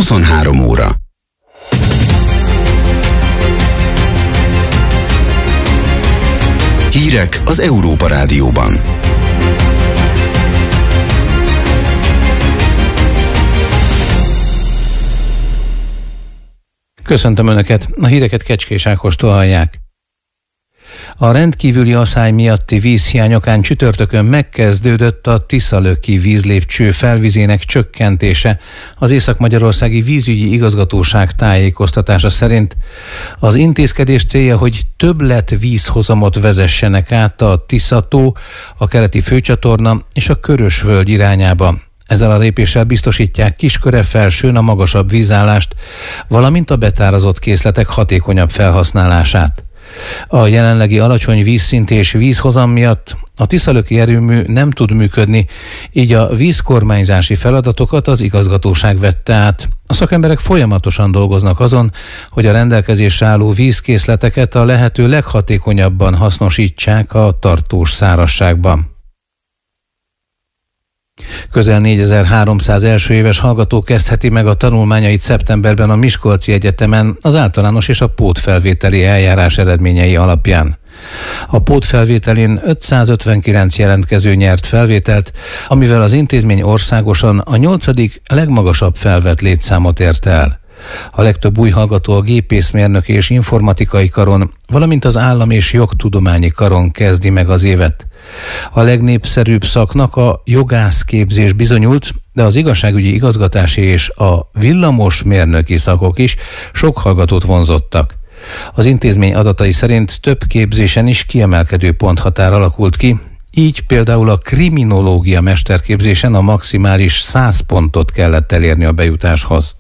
23 óra. Hírek az Európa Rádióban. Köszöntöm Önöket, a híreket Kecskés Ákostól hallják. A rendkívüli aszály miatti vízhiány okán csütörtökön megkezdődött a Tiszalöki vízlépcső felvizének csökkentése. Az Észak-Magyarországi Vízügyi Igazgatóság tájékoztatása szerint az intézkedés célja, hogy többlet vízhozamot vezessenek át a Tisza-tó, a keleti főcsatorna és a Körösvölgy irányába. Ezzel a lépéssel biztosítják Kisköre-Felsőn a magasabb vízállást, valamint a betárazott készletek hatékonyabb felhasználását. A jelenlegi alacsony vízszint és vízhozam miatt a Tiszalöki erőmű nem tud működni, így a vízkormányzási feladatokat az igazgatóság vette át. A szakemberek folyamatosan dolgoznak azon, hogy a rendelkezésre álló vízkészleteket a lehető leghatékonyabban hasznosítsák a tartós szárazságban. Közel 4300 első éves hallgató kezdheti meg a tanulmányait szeptemberben a Miskolci Egyetemen az általános és a pótfelvételi eljárás eredményei alapján. A pótfelvételin 559 jelentkező nyert felvételt, amivel az intézmény országosan a 8. legmagasabb felvett létszámot ért el. A legtöbb új hallgató a gépészmérnöki és informatikai karon, valamint az állam- és jogtudományi karon kezdi meg az évet. A legnépszerűbb szaknak a jogászképzés bizonyult, de az igazságügyi igazgatási és a villamosmérnöki szakok is sok hallgatót vonzottak. Az intézmény adatai szerint több képzésen is kiemelkedő ponthatár alakult ki, így például a kriminológia mesterképzésen a maximális 100 pontot kellett elérni a bejutáshoz.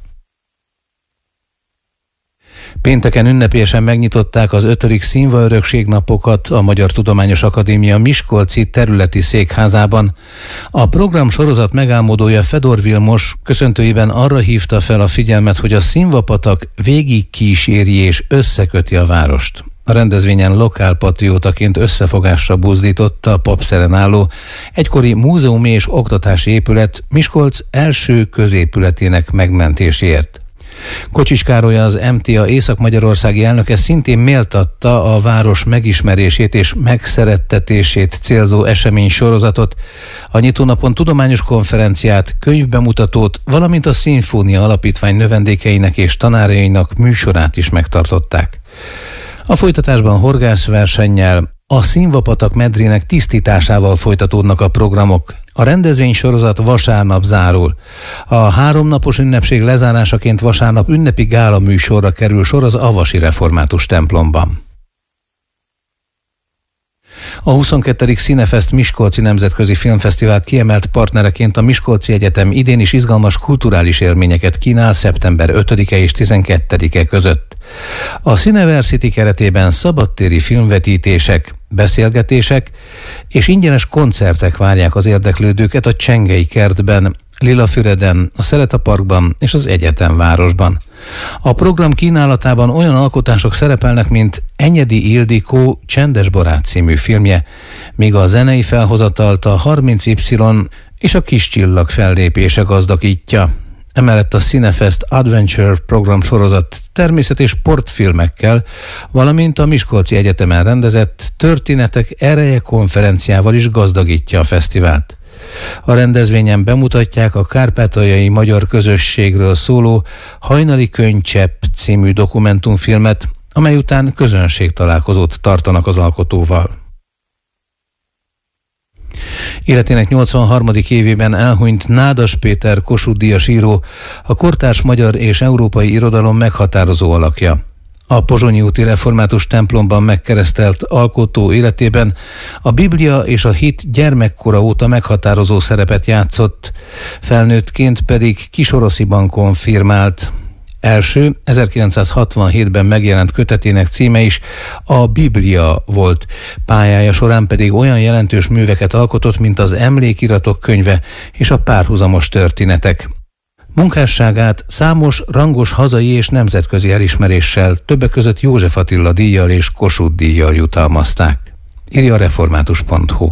Pénteken ünnepélyesen megnyitották az 5. Színvaörökségnapokat a Magyar Tudományos Akadémia miskolci területi székházában. A program sorozat megálmodója Fedor Vilmos köszöntőjében arra hívta fel a figyelmet, hogy a Színvapatak végig kíséri és összeköti a várost. A rendezvényen lokálpatriótaként összefogásra buzdította a Papszeren álló egykori múzeumi és oktatási épület Miskolc első középületének megmentéséért. Kocsis Károly, az MTA észak-magyarországi elnöke szintén méltatta a város megismerését és megszerettetését célzó esemény sorozatot, a nyitónapon tudományos konferenciát, könyvbemutatót, valamint a Szimfónia Alapítvány növendékeinek és tanárainak műsorát is megtartották. A folytatásban horgászversennyel, a Színvapatak medrének tisztításával folytatódnak a programok. A rendezvénysorozat vasárnap zárul. A 3 napos ünnepség lezárásaként vasárnap ünnepi gála műsorra kerül sor az Avasi Református templomban. A 22. Cinefest Miskolci Nemzetközi Filmfesztivál kiemelt partnereként a Miskolci Egyetem idén is izgalmas kulturális élményeket kínál szeptember 5-e és 12-e között. A Cineversity keretében szabadtéri filmvetítések, beszélgetések és ingyenes koncertek várják az érdeklődőket a Csengei kertben, Lilafüreden, a Szeleta parkban és az Egyetemvárosban. A program kínálatában olyan alkotások szerepelnek, mint Enyedi Ildikó Csendes barát című filmje, míg a zenei felhozatalt a 30Y és a Kis csillag fellépése gazdagítja. Emellett a Cinefest Adventure program sorozat természet- és sportfilmekkel, valamint a Miskolci Egyetemen rendezett Történetek ereje konferenciával is gazdagítja a fesztivált. A rendezvényen bemutatják a kárpátaljai magyar közösségről szóló Hajnali Könycsepp című dokumentumfilmet, amely után közönségtalálkozót tartanak az alkotóval. Életének 83. évében elhunyt Nádas Péter Kossuth-díjas író, a kortárs magyar és európai irodalom meghatározó alakja. A Pozsonyi úti református templomban megkeresztelt alkotó életében a Biblia és a hit gyermekkora óta meghatározó szerepet játszott, felnőttként pedig Kisorosziban konfirmált. Első 1967-ben megjelent kötetének címe is a Biblia volt, pályája során pedig olyan jelentős műveket alkotott, mint az Emlékiratok könyve és a Párhuzamos történetek. Munkásságát számos rangos hazai és nemzetközi elismeréssel, többek között József Attila díjjal és Kossuth-díjjal jutalmazták. Írja a református.hu.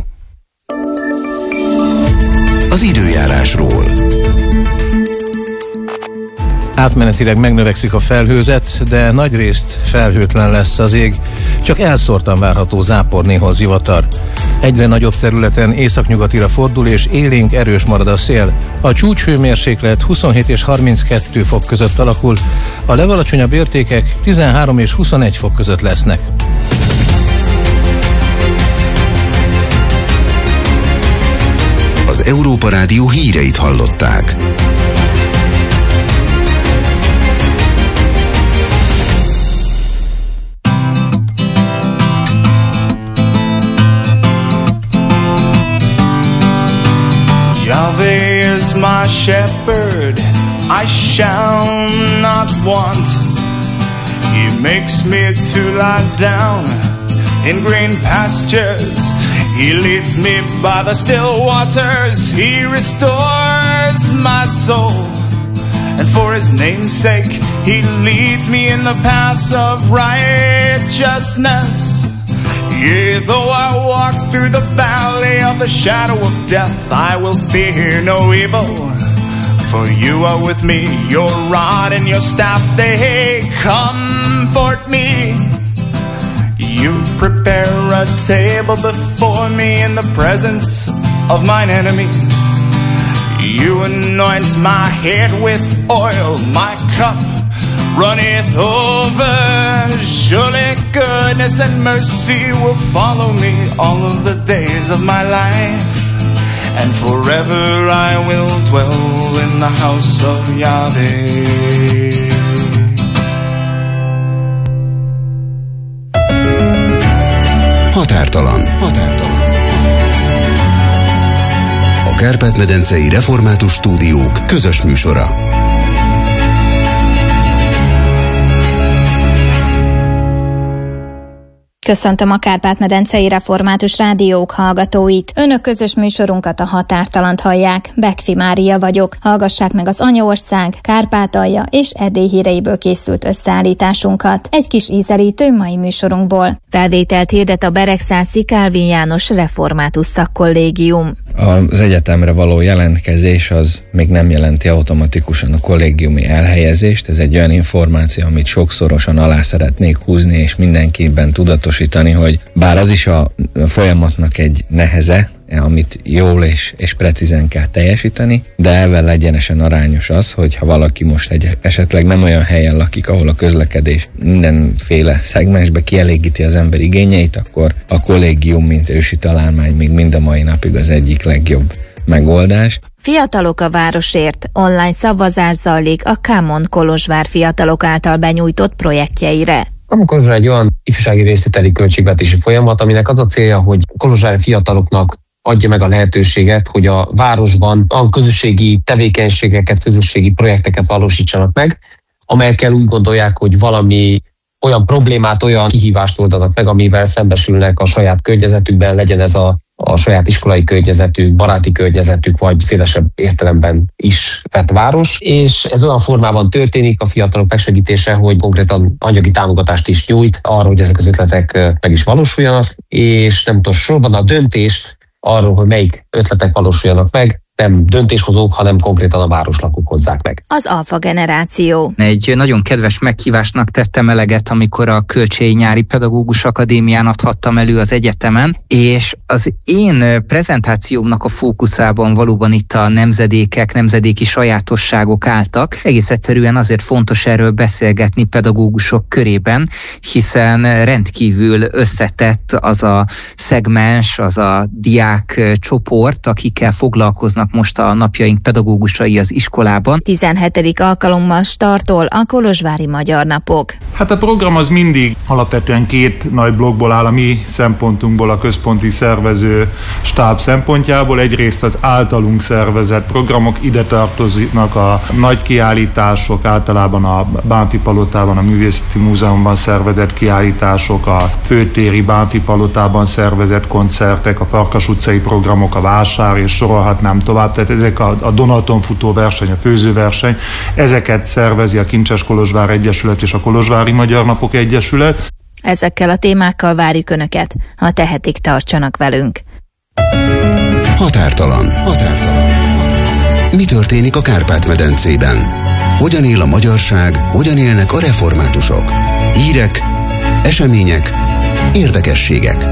Az időjárásról. Átmenetileg megnövekszik a felhőzet, de nagyrészt felhőtlen lesz az ég, csak elszórtan várható zápor, néhol zivatar. Egyre nagyobb területen északnyugatira fordul, és élénk erős marad a szél. A csúcshőmérséklet 27 és 32 fok között alakul, a legalacsonyabb értékek 13 és 21 fok között lesznek. Az Európa Rádió híreit hallották. Yahweh is my shepherd, I shall not want. He makes me to lie down in green pastures. He leads me by the still waters. He restores my soul. And for his name's sake, he leads me in the paths of righteousness. Yea, though I walk through the valley of the shadow of death, I will fear no evil. For you are with me, your rod and your staff, they comfort me. You prepare a table before me in the presence of mine enemies. You anoint my head with oil, my cup runneth over. Surely goodness and mercy will follow me all of the days of my life, and forever I will dwell in the house of Yahweh. Határtalan. A Kárpát-medencei Református Stúdiók közös műsora. Köszöntöm a Kárpát-medencei Református Rádiók hallgatóit. Önök közös műsorunkat, a Határtalant hallják. Bekfi Mária vagyok. Hallgassák meg az Anyaország, Kárpátalja és Erdély híreiből készült összeállításunkat. Egy kis ízelítő mai műsorunkból. Felvételt hirdet a Beregszászi Kálvin János Református Szakkollégium. Az egyetemre való jelentkezés az még nem jelenti automatikusan a kollégiumi elhelyezést. Ez egy olyan információ, amit sokszorosan alá szeretnék húzni, és mindenkiben tudatosítani, hogy bár az is a folyamatnak egy neheze, amit jól és precízen kell teljesíteni, de ezzel egyenesen arányos az, hogy ha valaki most esetleg nem olyan helyen lakik, ahol a közlekedés mindenféle szegmensbe kielégíti az ember igényeit, akkor a kollégium, mint ősi találmány még mind a mai napig az egyik legjobb megoldás. Fiatalok a városért. Online szavazás zajlik a Kámon Kolozsvár fiatalok által benyújtott projektjeire. A Kolozsvár egy olyan ifjúsági részvételi költségvetési folyamat, aminek az a célja, hogy kolozsvári fiataloknak adja meg a lehetőséget, hogy a városban a közösségi tevékenységeket, közösségi projekteket valósítsanak meg, amelyekkel úgy gondolják, hogy valami olyan problémát, olyan kihívást oldanak meg, amivel szembesülnek a saját környezetükben, legyen ez a saját iskolai környezetük, baráti környezetük, vagy szélesebb értelemben is vett város. És ez olyan formában történik a fiatalok megsegítése, hogy konkrétan anyagi támogatást is nyújt arra, hogy ezek az ötletek meg is valósuljanak, és nem utolsó sorban a döntést arról, hogy melyik ötletek valósuljanak meg, nem döntéshozók, hanem konkrétan a városlakók hozzák meg. Az alfa generáció. Egy nagyon kedves meghívásnak tettem eleget, amikor a Kölcsei Nyári Pedagógus Akadémián adhattam elő az egyetemen, és az én prezentációmnak a fókuszában valóban itt a nemzedékek, nemzedéki sajátosságok álltak. Egész egyszerűen azért fontos erről beszélgetni pedagógusok körében, hiszen rendkívül összetett az a szegmens, az a diák csoport, akikkel foglalkoznak most a napjaink pedagógusai az iskolában. 17. alkalommal startol a Kolozsvári Magyar Napok. Hát a program az mindig alapvetően két nagy blokkból áll a mi szempontunkból, a központi szervező stáb szempontjából. Egyrészt az általunk szervezett programok, ide tartoznak a nagy kiállítások, általában a Bánffy Palotában, a Művészeti Múzeumban szervezett kiállítások, a Főtéri Bánffy Palotában szervezett koncertek, a Farkas utcai programok, a vásár, és sorolhatnám tovább. Tehát ezek a Donaton futó verseny, a főzőverseny, ezeket szervezi a Kincses Kolozsvár Egyesület és a Kolozsvári Magyar Napok Egyesület. Ezekkel a témákkal várjuk Önöket, ha tehetik, tartsanak velünk. Határtalan. Mi történik a Kárpát-medencében? hogyan él a magyarság, hogyan élnek a reformátusok. Hírek, események, érdekességek.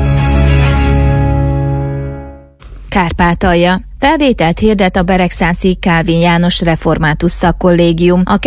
Kárpátalja. Felvételt hirdet a Beregszászi Kálvin János Református Szakkollégium a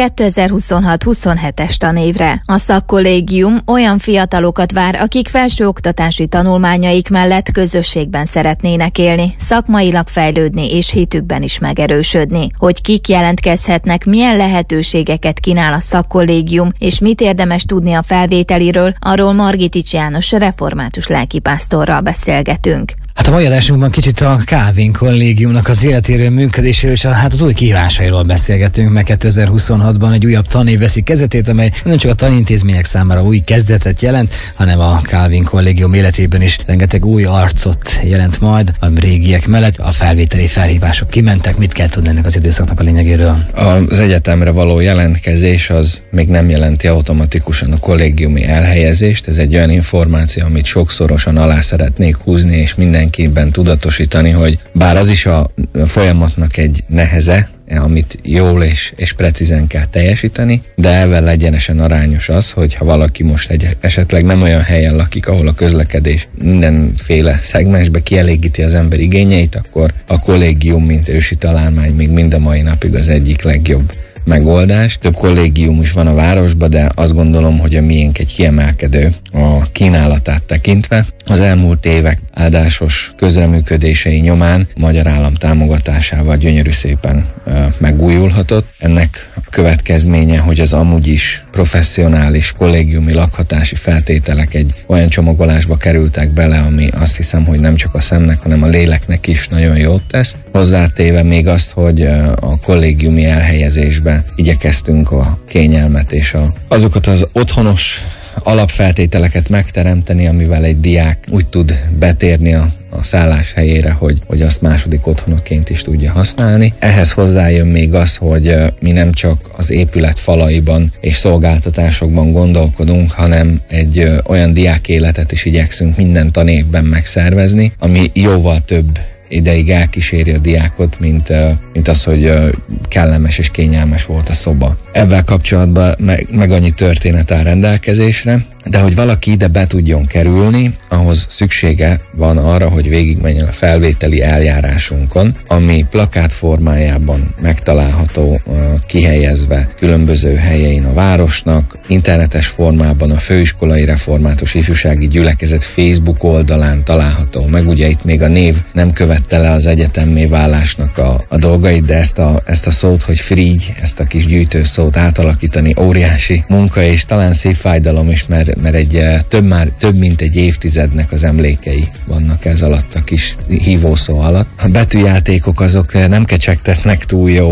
2026-27-es tanévre. A szakkollégium olyan fiatalokat vár, akik felsőoktatási tanulmányaik mellett közösségben szeretnének élni, szakmailag fejlődni és hitükben is megerősödni. Hogy kik jelentkezhetnek, milyen lehetőségeket kínál a szakkollégium, és mit érdemes tudni a felvételiről, arról Margitics János református lelkipásztorral beszélgetünk. Hát a mai adásunkban kicsit a Kálvin kollégiumnak az életéről, működéséről és az új kihívásairól beszélgetünk, meg 2026-ban egy újabb tanév veszi kezdetét, amely nem csak a tanintézmények számára új kezdetet jelent, hanem a Kálvin kollégium életében is rengeteg új arcot jelent majd a régiek mellett. A felvételi felhívások kimentek, mit kell tudni ennek az időszaknak a lényegéről? Az egyetemre való jelentkezés az még nem jelenti automatikusan a kollégiumi elhelyezést. Ez egy olyan információ, amit sokszorosan alá szeretnék húzni, és mindenkiben tudatosítani, hogy bár az is a folyamatnak egy neheze, amit jól és precízen kell teljesíteni, de ezzel egyenesen arányos az, hogy ha valaki most esetleg nem olyan helyen lakik, ahol a közlekedés mindenféle szegmensbe kielégíti az ember igényeit, akkor a kollégium, mint ősi találmány még mind a mai napig az egyik legjobb megoldás. Több kollégium is van a városban, de azt gondolom, hogy a miénk egy kiemelkedő a kínálatát tekintve. Az elmúlt évek áldásos közreműködései nyomán magyar állam támogatásával gyönyörű szépen megújulhatott. Ennek a következménye, hogy az amúgy is professzionális kollégiumi lakhatási feltételek egy olyan csomagolásba kerültek bele, ami azt hiszem, hogy nem csak a szemnek, hanem a léleknek is nagyon jót tesz. Hozzátéve még azt, hogy a kollégiumi elhelyezésbe igyekeztünk a kényelmet és azokat az otthonos alapfeltételeket megteremteni, amivel egy diák úgy tud betérni a szállás helyére, hogy azt második otthonoként is tudja használni. Ehhez hozzájön még az, hogy mi nem csak az épület falaiban és szolgáltatásokban gondolkodunk, hanem egy olyan diákéletet is igyekszünk minden tanévben megszervezni, ami jóval több ideig elkíséri a diákot, mint az, hogy kellemes és kényelmes volt a szoba. Ebben kapcsolatban meg annyi történet áll rendelkezésre, de hogy valaki ide be tudjon kerülni, ahhoz szüksége van arra, hogy végigmenjen a felvételi eljárásunkon, ami plakát formájában megtalálható, kihelyezve különböző helyein a városnak, internetes formában a Főiskolai Református Ifjúsági Gyülekezet Facebook oldalán található meg. Ugye itt még a név nem követte le az egyetemmé válásnak a dolgait, de ezt a szót, hogy Frigy, ezt a kis gyűjtőszót átalakítani óriási munka, és talán szép fájdalom is, mert egy több mint egy évtizednek az emlékei vannak ez alatt, a kis hívószó alatt. A betűjátékok azok nem kecsegtetnek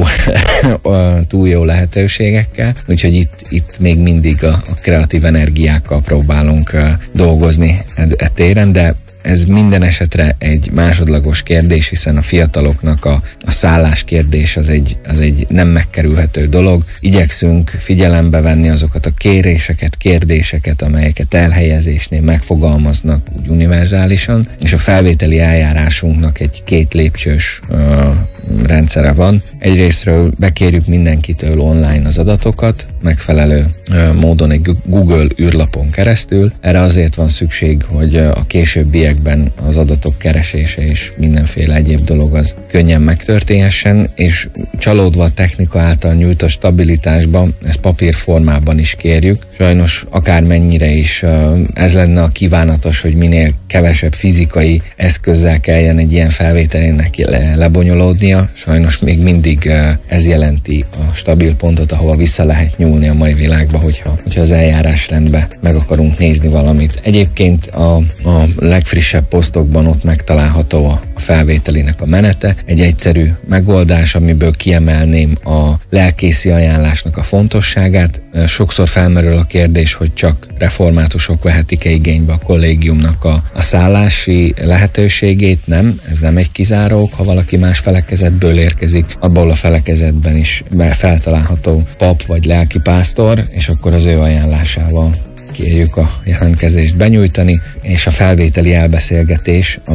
túl jó lehetőségekkel, úgyhogy itt még mindig a kreatív energiákkal próbálunk dolgozni e téren, de ez minden esetre egy másodlagos kérdés, hiszen a fiataloknak a szállás kérdés az egy nem megkerülhető dolog. Igyekszünk figyelembe venni azokat a kéréseket, kérdéseket, amelyeket elhelyezésnél megfogalmaznak úgy univerzálisan, és a felvételi eljárásunknak egy 2 lépcsős rendszere van. Egyrésztről bekérjük mindenkitől online az adatokat, megfelelő módon egy Google űrlapon keresztül. Erre azért van szükség, hogy a későbbiekben az adatok keresése és mindenféle egyéb dolog az könnyen megtörténhessen, és csalódva a technika által nyújtott stabilitásban, ezt papírformában is kérjük. Sajnos akármennyire is ez lenne a kívánatos, hogy minél kevesebb fizikai eszközzel kelljen egy ilyen felvételének lebonyolódnia. Sajnos még mindig ez jelenti a stabil pontot, ahova vissza lehet nyúlni a mai világba, hogyha az eljárásrendben meg akarunk nézni valamit. Egyébként a legfrissebb posztokban ott megtalálható a felvételinek a menete. Egy egyszerű megoldás, amiből kiemelném a lelkészi ajánlásnak a fontosságát. Sokszor felmerül a kérdés, hogy csak reformátusok vehetik-e igénybe a kollégiumnak a szállási lehetőségét. Nem, ez nem egy kizárók, ha valaki más felekezetből érkezik, abból a felekezetben is feltalálható pap vagy lelkipásztor, és akkor az ő ajánlásával kérjük a jelentkezést benyújtani, és a felvételi elbeszélgetés, ami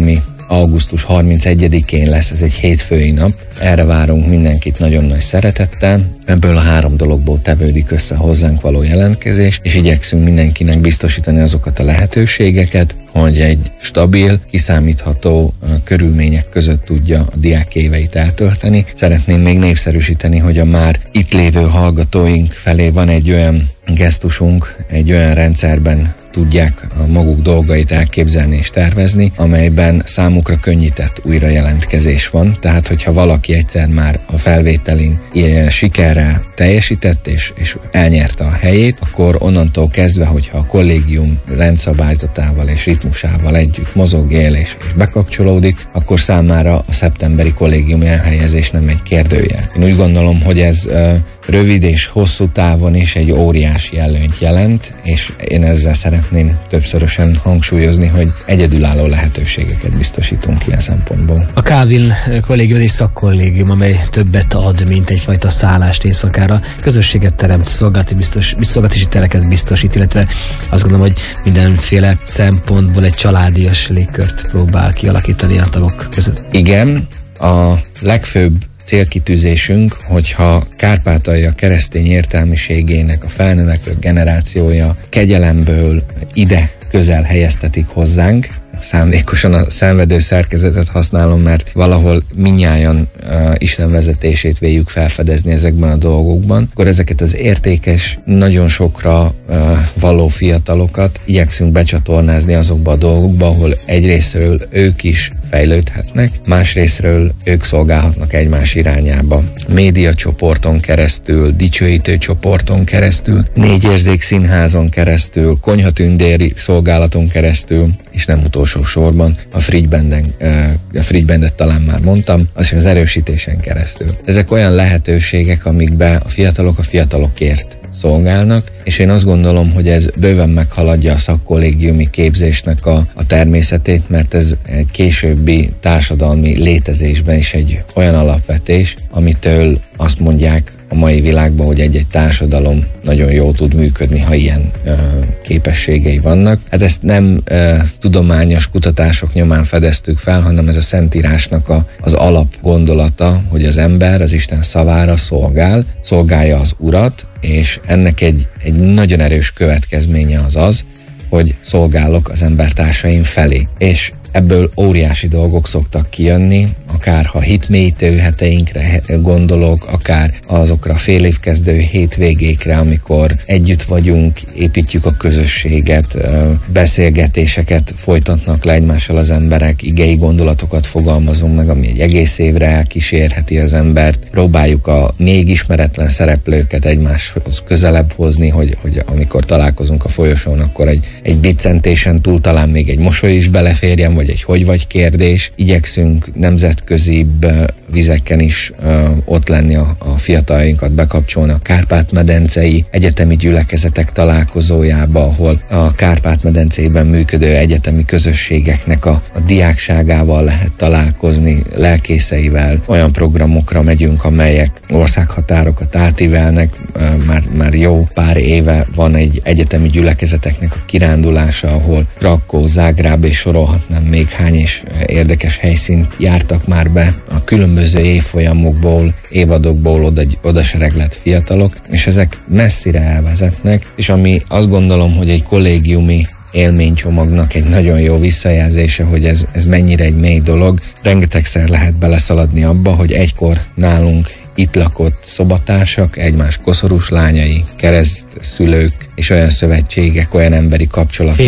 augusztus 31-én lesz, ez egy hétfői nap. Erre várunk mindenkit nagyon nagy szeretettel. Ebből a 3 dologból tevődik össze hozzánk való jelentkezés, és igyekszünk mindenkinek biztosítani azokat a lehetőségeket, hogy egy stabil, kiszámítható körülmények között tudja a diák éveit eltölteni. Szeretném még népszerűsíteni, hogy a már itt lévő hallgatóink felé van egy olyan gesztusunk, egy olyan rendszerben tudják a maguk dolgait elképzelni és tervezni, amelyben számukra könnyített újrajelentkezés van. Tehát, hogyha valaki egyszer már a felvételin sikerrel teljesített és elnyerte a helyét, akkor onnantól kezdve, hogyha a kollégium rendszabályzatával és ritmusával együtt mozog, él és bekapcsolódik, akkor számára a szeptemberi kollégiumi elhelyezés nem egy kérdőjel. Én úgy gondolom, hogy ez rövid és hosszú távon is egy óriási előnyt jelent, és én ezzel szeretném többszörösen hangsúlyozni, hogy egyedülálló lehetőségeket biztosítunk ilyen szempontból. A Calvin kollégium egy szakkollégium, amely többet ad, mint egyfajta szállást éjszakára. Közösséget teremt, szolgáltatási tereket biztosít, illetve azt gondolom, hogy mindenféle szempontból egy családias légkört próbál kialakítani a tagok között. Igen, a legfőbb célkitűzésünk, hogyha Kárpátalja keresztény értelmiségének a felnövekvő generációja kegyelemből ide közel helyeztetik hozzánk. Szándékosan a szenvedő szerkezetet használom, mert valahol mindnyájan Isten vezetését véljük felfedezni ezekben a dolgokban, akkor ezeket az értékes, nagyon sokra való fiatalokat igyekszünk becsatornázni azokba a dolgokba, ahol egyrészről ők is fejlődhetnek, másrészről ők szolgálhatnak egymás irányába. Médiacsoporton keresztül, dicsőítő csoporton keresztül, Négyérzék színházon keresztül, konyhatündéri szolgálaton keresztül, és nem utolsó sorban a Frigybandet talán már mondtam, az erősítésen keresztül. Ezek olyan lehetőségek, amikbe a fiatalokért szolgálnak, és én azt gondolom, hogy ez bőven meghaladja a szakkollégiumi képzésnek a természetét, mert ez egy későbbi társadalmi létezésben is egy olyan alapvetés, amitől azt mondják a mai világban, hogy egy társadalom nagyon jól tud működni, ha ilyen képességei vannak. Hát ezt nem tudományos kutatások nyomán fedeztük fel, hanem ez a Szentírásnak az alap gondolata, hogy az ember az Isten szavára szolgálja az Urat, és ennek egy nagyon erős következménye az, hogy szolgálok az embertársaim felé. És ebből óriási dolgok szoktak kijönni, akár ha hitmélyítő heteinkre gondolok, akár azokra a fél évkezdő hétvégékre, amikor együtt vagyunk, építjük a közösséget, beszélgetéseket folytatnak le egymással az emberek, igei gondolatokat fogalmazunk meg, ami egy egész évre elkísérheti az embert. Próbáljuk a még ismeretlen szereplőket egymáshoz közelebb hozni, hogy amikor találkozunk a folyosón, akkor egy biccentésen túl talán még egy mosoly is beleférjen, vagy egy hogy vagy kérdés. Igyekszünk nemzetközibb vizeken is ott lenni a fiataljainkat bekapcsolni a Kárpát-medencei egyetemi gyülekezetek találkozójába, ahol a Kárpát-medencében működő egyetemi közösségeknek a diákságával lehet találkozni, lelkészeivel. Olyan programokra megyünk, amelyek országhatárokat átívelnek. Már jó pár éve van egy egyetemi gyülekezeteknek a kirándulása, ahol Krakkó, Zágráb és sorolhatnám még hány és érdekes helyszínt jártak már be a különböző évfolyamokból, évadokból oda sereglett fiatalok, és ezek messzire elvezetnek, és ami azt gondolom, hogy egy kollégiumi élménycsomagnak egy nagyon jó visszajelzése, hogy ez mennyire egy mély dolog. Rengetegszer lehet beleszaladni abba, hogy egykor nálunk itt lakott szobatársak, egymás koszorús lányai, keresztszülők és olyan szövetségek, olyan emberi kapcsolatok.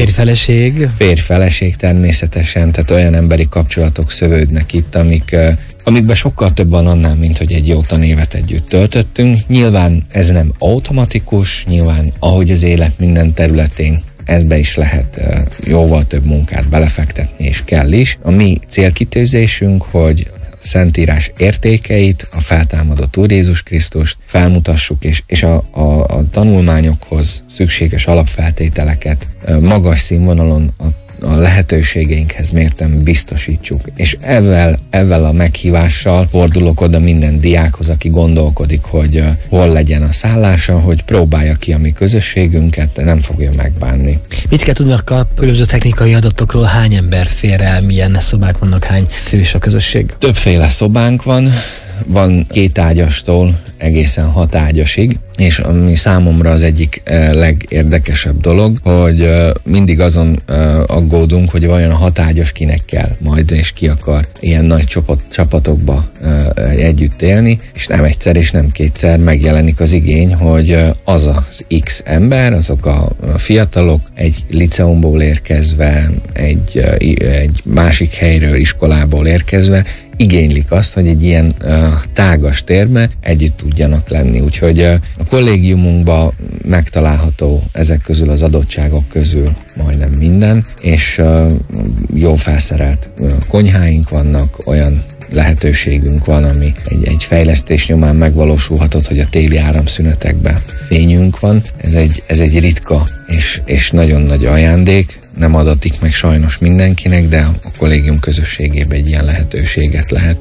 Férj-feleség természetesen, tehát olyan emberi kapcsolatok szövődnek itt, amikben sokkal több van annál, mint hogy egy jó tanévet együtt töltöttünk. Nyilván ez nem automatikus, nyilván ahogy az élet minden területén ebbe is lehet jóval több munkát belefektetni, és kell is. A mi célkitűzésünk, hogy Szentírás értékeit, a feltámadott Úr Jézus Krisztust felmutassuk, és a tanulmányokhoz szükséges alapfeltételeket magas színvonalon a a lehetőségeinkhez mérten biztosítsuk. És ezzel a meghívással fordulok oda minden diákhoz, aki gondolkodik, hogy hol legyen a szállása, hogy próbálja ki a mi közösségünket, de nem fogja megbánni. Mit kell tudnak a különböző technikai adatokról? Hány ember fér el, milyen szobák vannak, hány fős a közösség? Többféle szobánk van 2 ágyastól egészen 6 ágyasig, és ami számomra az egyik legérdekesebb dolog, hogy mindig azon aggódunk, hogy vajon a 6 ágyas kinek kell majd, és ki akar ilyen nagy csapatokba együtt élni, és nem egyszer és nem kétszer megjelenik az igény, hogy az az X ember, azok a fiatalok egy liceumból érkezve, egy másik helyről, iskolából érkezve igénylik azt, hogy egy ilyen tágas térbe együtt tudjanak lenni. Úgyhogy a kollégiumunkban megtalálható ezek közül az adottságok közül majdnem minden, és jó felszerelt konyháink vannak, olyan lehetőségünk van, ami egy fejlesztés nyomán megvalósulhatott, hogy a téli áramszünetekben fényünk van. Ez egy ritka és nagyon nagy ajándék. Nem adatik meg sajnos mindenkinek, de a kollégium közösségében egy ilyen lehetőséget lehet.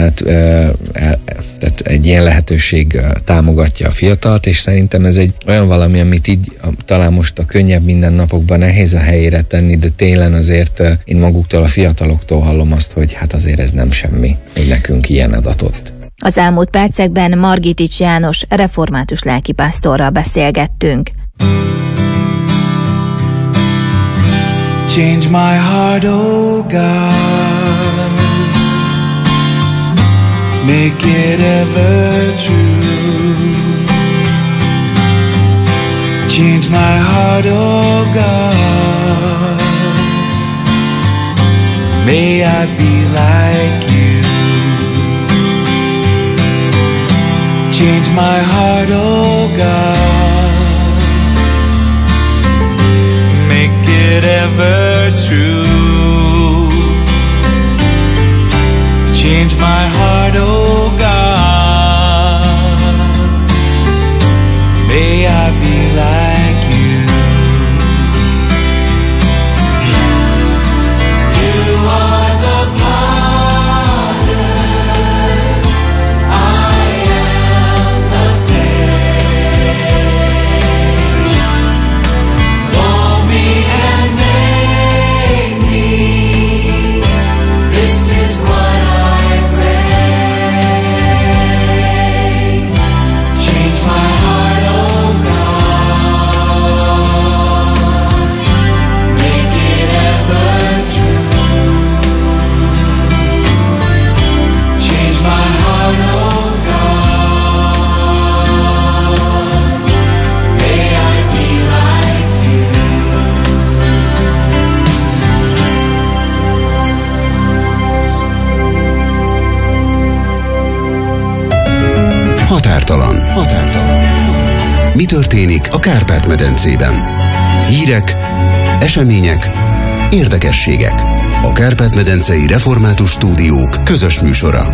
Tehát egy ilyen lehetőség támogatja a fiatalt, és szerintem ez egy olyan valami, amit így talán most a könnyebb mindennapokban nehéz a helyére tenni, de télen azért én maguktól, a fiataloktól hallom azt, hogy hát azért ez nem semmi, hogy nekünk ilyen adatot. Az elmúlt percekben Margitics János református lelkipásztorral beszélgettünk. Change my heart, oh God, make it ever true. Change my heart, oh God, may I be like you. Change my heart, oh God, make it ever true. Change my heart, oh God, may I be like you. You are the potter, I am the clay. Mold me and make me, this is what I pray. Change my heart, oh God, make it ever true. Change my heart, oh God, may I be like you. Határtalan. Mi történik a Kárpát-medencében? Hírek, események, érdekességek. A Kárpát-medencei Református Stúdiók közös műsora.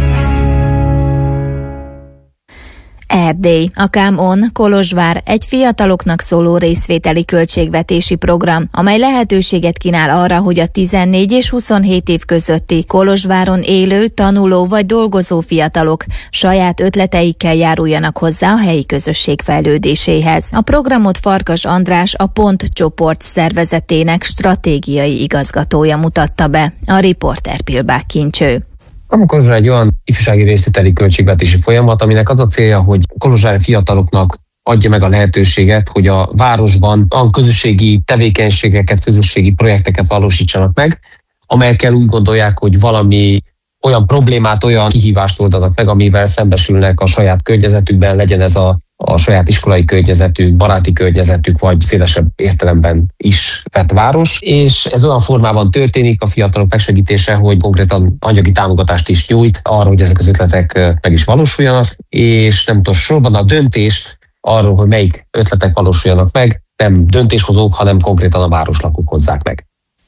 Erdély, a Come On Kolozsvár egy fiataloknak szóló részvételi költségvetési program, amely lehetőséget kínál arra, hogy a 14 és 27 év közötti Kolozsváron élő, tanuló vagy dolgozó fiatalok saját ötleteikkel járuljanak hozzá a helyi közösség fejlődéséhez. A programot Farkas András, a Pont csoport szervezetének stratégiai igazgatója mutatta be. A riporter Pilbák Kincső. A Kolozsvár egy olyan ifjúsági részvételi költségvetési folyamat, aminek az a célja, hogy kolozsvári fiataloknak adja meg a lehetőséget, hogy a városban a közösségi tevékenységeket, közösségi projekteket valósítsanak meg, amelyekkel úgy gondolják, hogy valami olyan problémát, olyan kihívást oldanak meg, amivel szembesülnek a saját környezetükben, legyen ez a saját iskolai környezetük, baráti környezetük, vagy szélesebb értelemben is vett város. És ez olyan formában történik, a fiatalok megsegítése, hogy konkrétan anyagi támogatást is nyújt arra, hogy ezek az ötletek meg is valósuljanak, és nem utolsó sorban a döntést arról, hogy melyik ötletek valósuljanak meg, nem döntéshozók, hanem konkrétan a városlakók hozzák meg.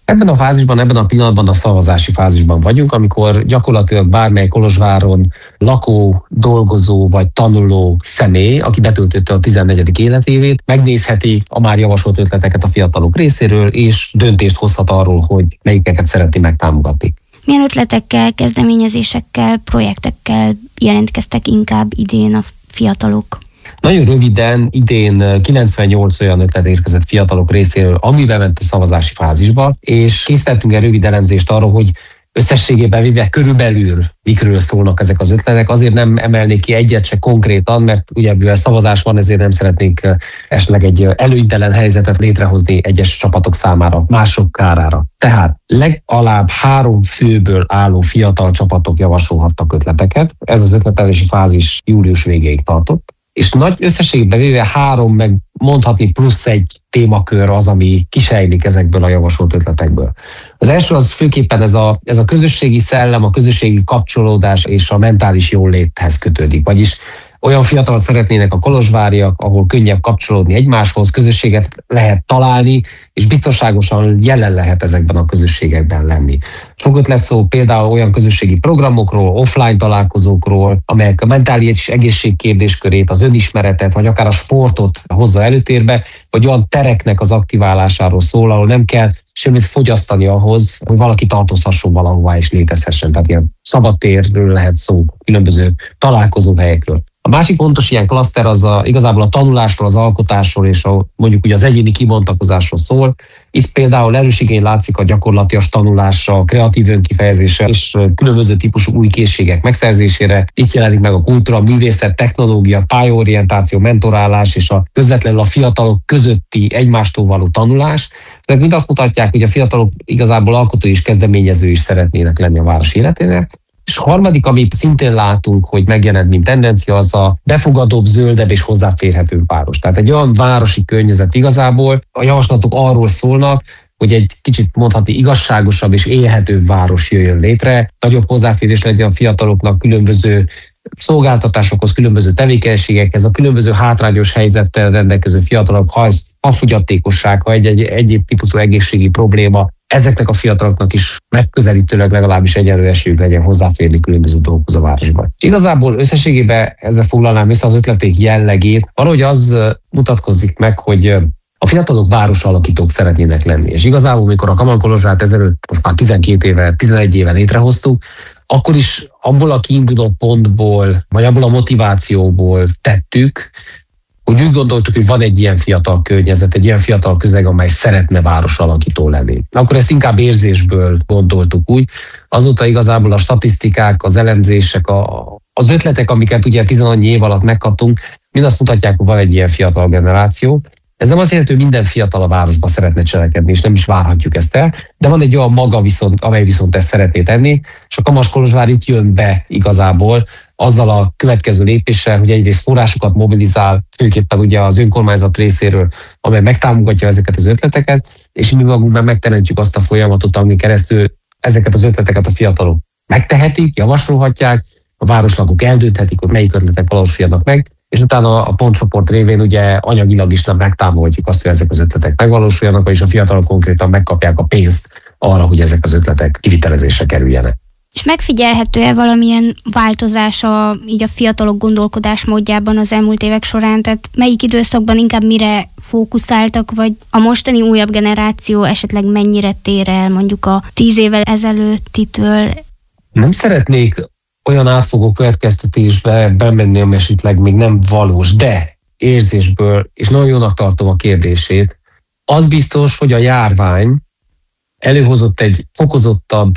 Ebben a fázisban, ebben a pillanatban a szavazási fázisban vagyunk, amikor gyakorlatilag bármely Kolozsváron lakó, dolgozó vagy tanuló személy, aki betöltötte a 14. életévét, megnézheti a már javasolt ötleteket a fiatalok részéről, és döntést hozhat arról, hogy melyikeket szeretné megtámogatni. Milyen ötletekkel, kezdeményezésekkel, projektekkel jelentkeztek inkább idén a fiatalok? Nagyon röviden idén 98 olyan ötlet érkezett fiatalok részéről, amiben ment a szavazási fázisba, és készítettünk egy rövid elemzést arról, hogy összességében véve körülbelül mikről szólnak ezek az ötletek. Azért nem emelnék ki egyet se konkrétan, mert ugye mivel szavazás van, ezért nem szeretnék esetleg egy előnytelen helyzetet létrehozni egyes csapatok számára, mások kárára. Tehát legalább 3 főből álló fiatal csapatok javasolhattak ötleteket. Ez az ötletelési fázis július végéig tartott. És nagy összességében véve 3, meg mondhatni plusz egy témakör az, ami kisejlik ezekből a javasolt ötletekből. Az első az főképpen ez a közösségi szellem, a közösségi kapcsolódás és a mentális jóléthez kötődik. Vagyis olyan fiatalat szeretnének a kolozsváriak, ahol könnyebb kapcsolódni egymáshoz, közösséget lehet találni, és biztonságosan jelen lehet ezekben a közösségekben lenni. Sok ötlet szó például olyan közösségi programokról, offline találkozókról, amelyek a mentális egészség kérdéskörét, az önismeretet, vagy akár a sportot hozza előtérbe, vagy olyan tereknek az aktiválásáról szól, ahol nem kell semmit fogyasztani ahhoz, hogy valaki tartozhasson valahová és létezhessen. Tehát ilyen szabadtérről lehet szó, különböző találkozóhelyekről. A másik fontos ilyen klaszter az igazából a tanulásról, az alkotásról és mondjuk ugye az egyéni kibontakozásról szól. Itt például erős igény látszik a gyakorlatias tanulásra, a kreatív önkifejezésre és különböző típusú új készségek megszerzésére. Itt jelenik meg a kultúra, művészet, technológia, pályaorientáció, mentorálás és a közvetlenül a fiatalok közötti egymástól való tanulás. Ezek mind azt mutatják, hogy a fiatalok igazából alkotó és kezdeményező is szeretnének lenni a város életének. És a harmadik, amit szintén látunk, hogy megjelent, mint tendencia, az a befogadóbb, zöldebb és hozzáférhetőbb város. Tehát egy olyan városi környezet igazából, a javaslatok arról szólnak, hogy egy kicsit mondhatni igazságosabb és élhetőbb város jöjjön létre, nagyobb hozzáférés legyen a fiataloknak különböző szolgáltatásokhoz, különböző tevékenységekhez, a különböző hátrányos helyzettel rendelkező fiatalok, ha ez a fogyatékosság, ha egy egyéb típusú egészségi probléma, ezeknek a fiataloknak is megközelítőleg legalábbis egyenlő esélyük legyen hozzáférni különböző dolgokhoz a városban. Igazából összességében ezzel foglalnám össze az ötleték jellegét. Valahogy az mutatkozik meg, hogy a fiatalok városalakítók szeretnének lenni. És igazából, amikor a Kaman Kolozsvát ezelőtt, most már 12 éve, 11 éve létrehoztuk, akkor is abból a kiinduló pontból, vagy abból a motivációból tettük, hogy úgy gondoltuk, hogy van egy ilyen fiatal környezet, egy ilyen fiatal közeg, amely szeretne városalakító lenni. Akkor ezt inkább érzésből gondoltuk úgy. Azóta igazából a statisztikák, az elemzések, az ötletek, amiket ugye 11 év alatt megkaptunk, mind azt mutatják, hogy van egy ilyen fiatal generáció. Ez nem azt jelenti, hogy minden fiatal a városba szeretne cselekedni, és nem is várhatjuk ezt el, de van egy olyan maga viszont, amely viszont ezt szeretné tenni, és a Kamas-Kolozsvár itt jön be igazából azzal a következő lépéssel, hogy egyrészt forrásokat mobilizál, főképpen ugye az önkormányzat részéről, amely megtámogatja ezeket az ötleteket, és mi magunkban megteremtjük azt a folyamatot, ami keresztül ezeket az ötleteket a fiatalok megtehetik, javasolhatják, a városlakók eldönthetik, hogy melyik ötletek valósuljanak meg, és utána a pontcsoport révén ugye anyagilag is nem megtámogatjuk azt, hogy ezek az ötletek megvalósuljanak, és a fiatalok konkrétan megkapják a pénzt arra, hogy ezek az ötletek kivitelezésre kerüljenek. És megfigyelhető-e valamilyen változás így a fiatalok gondolkodásmódjában az elmúlt évek során? Tehát melyik időszakban inkább mire fókuszáltak, vagy a mostani újabb generáció esetleg mennyire tér el mondjuk a 10 évvel ezelőttitől? Nem szeretnék olyan átfogó következtetésbe bemenni, ami esetleg még nem valós, de érzésből, és nagyon jónak tartom a kérdését, az biztos, hogy a járvány előhozott egy fokozottabb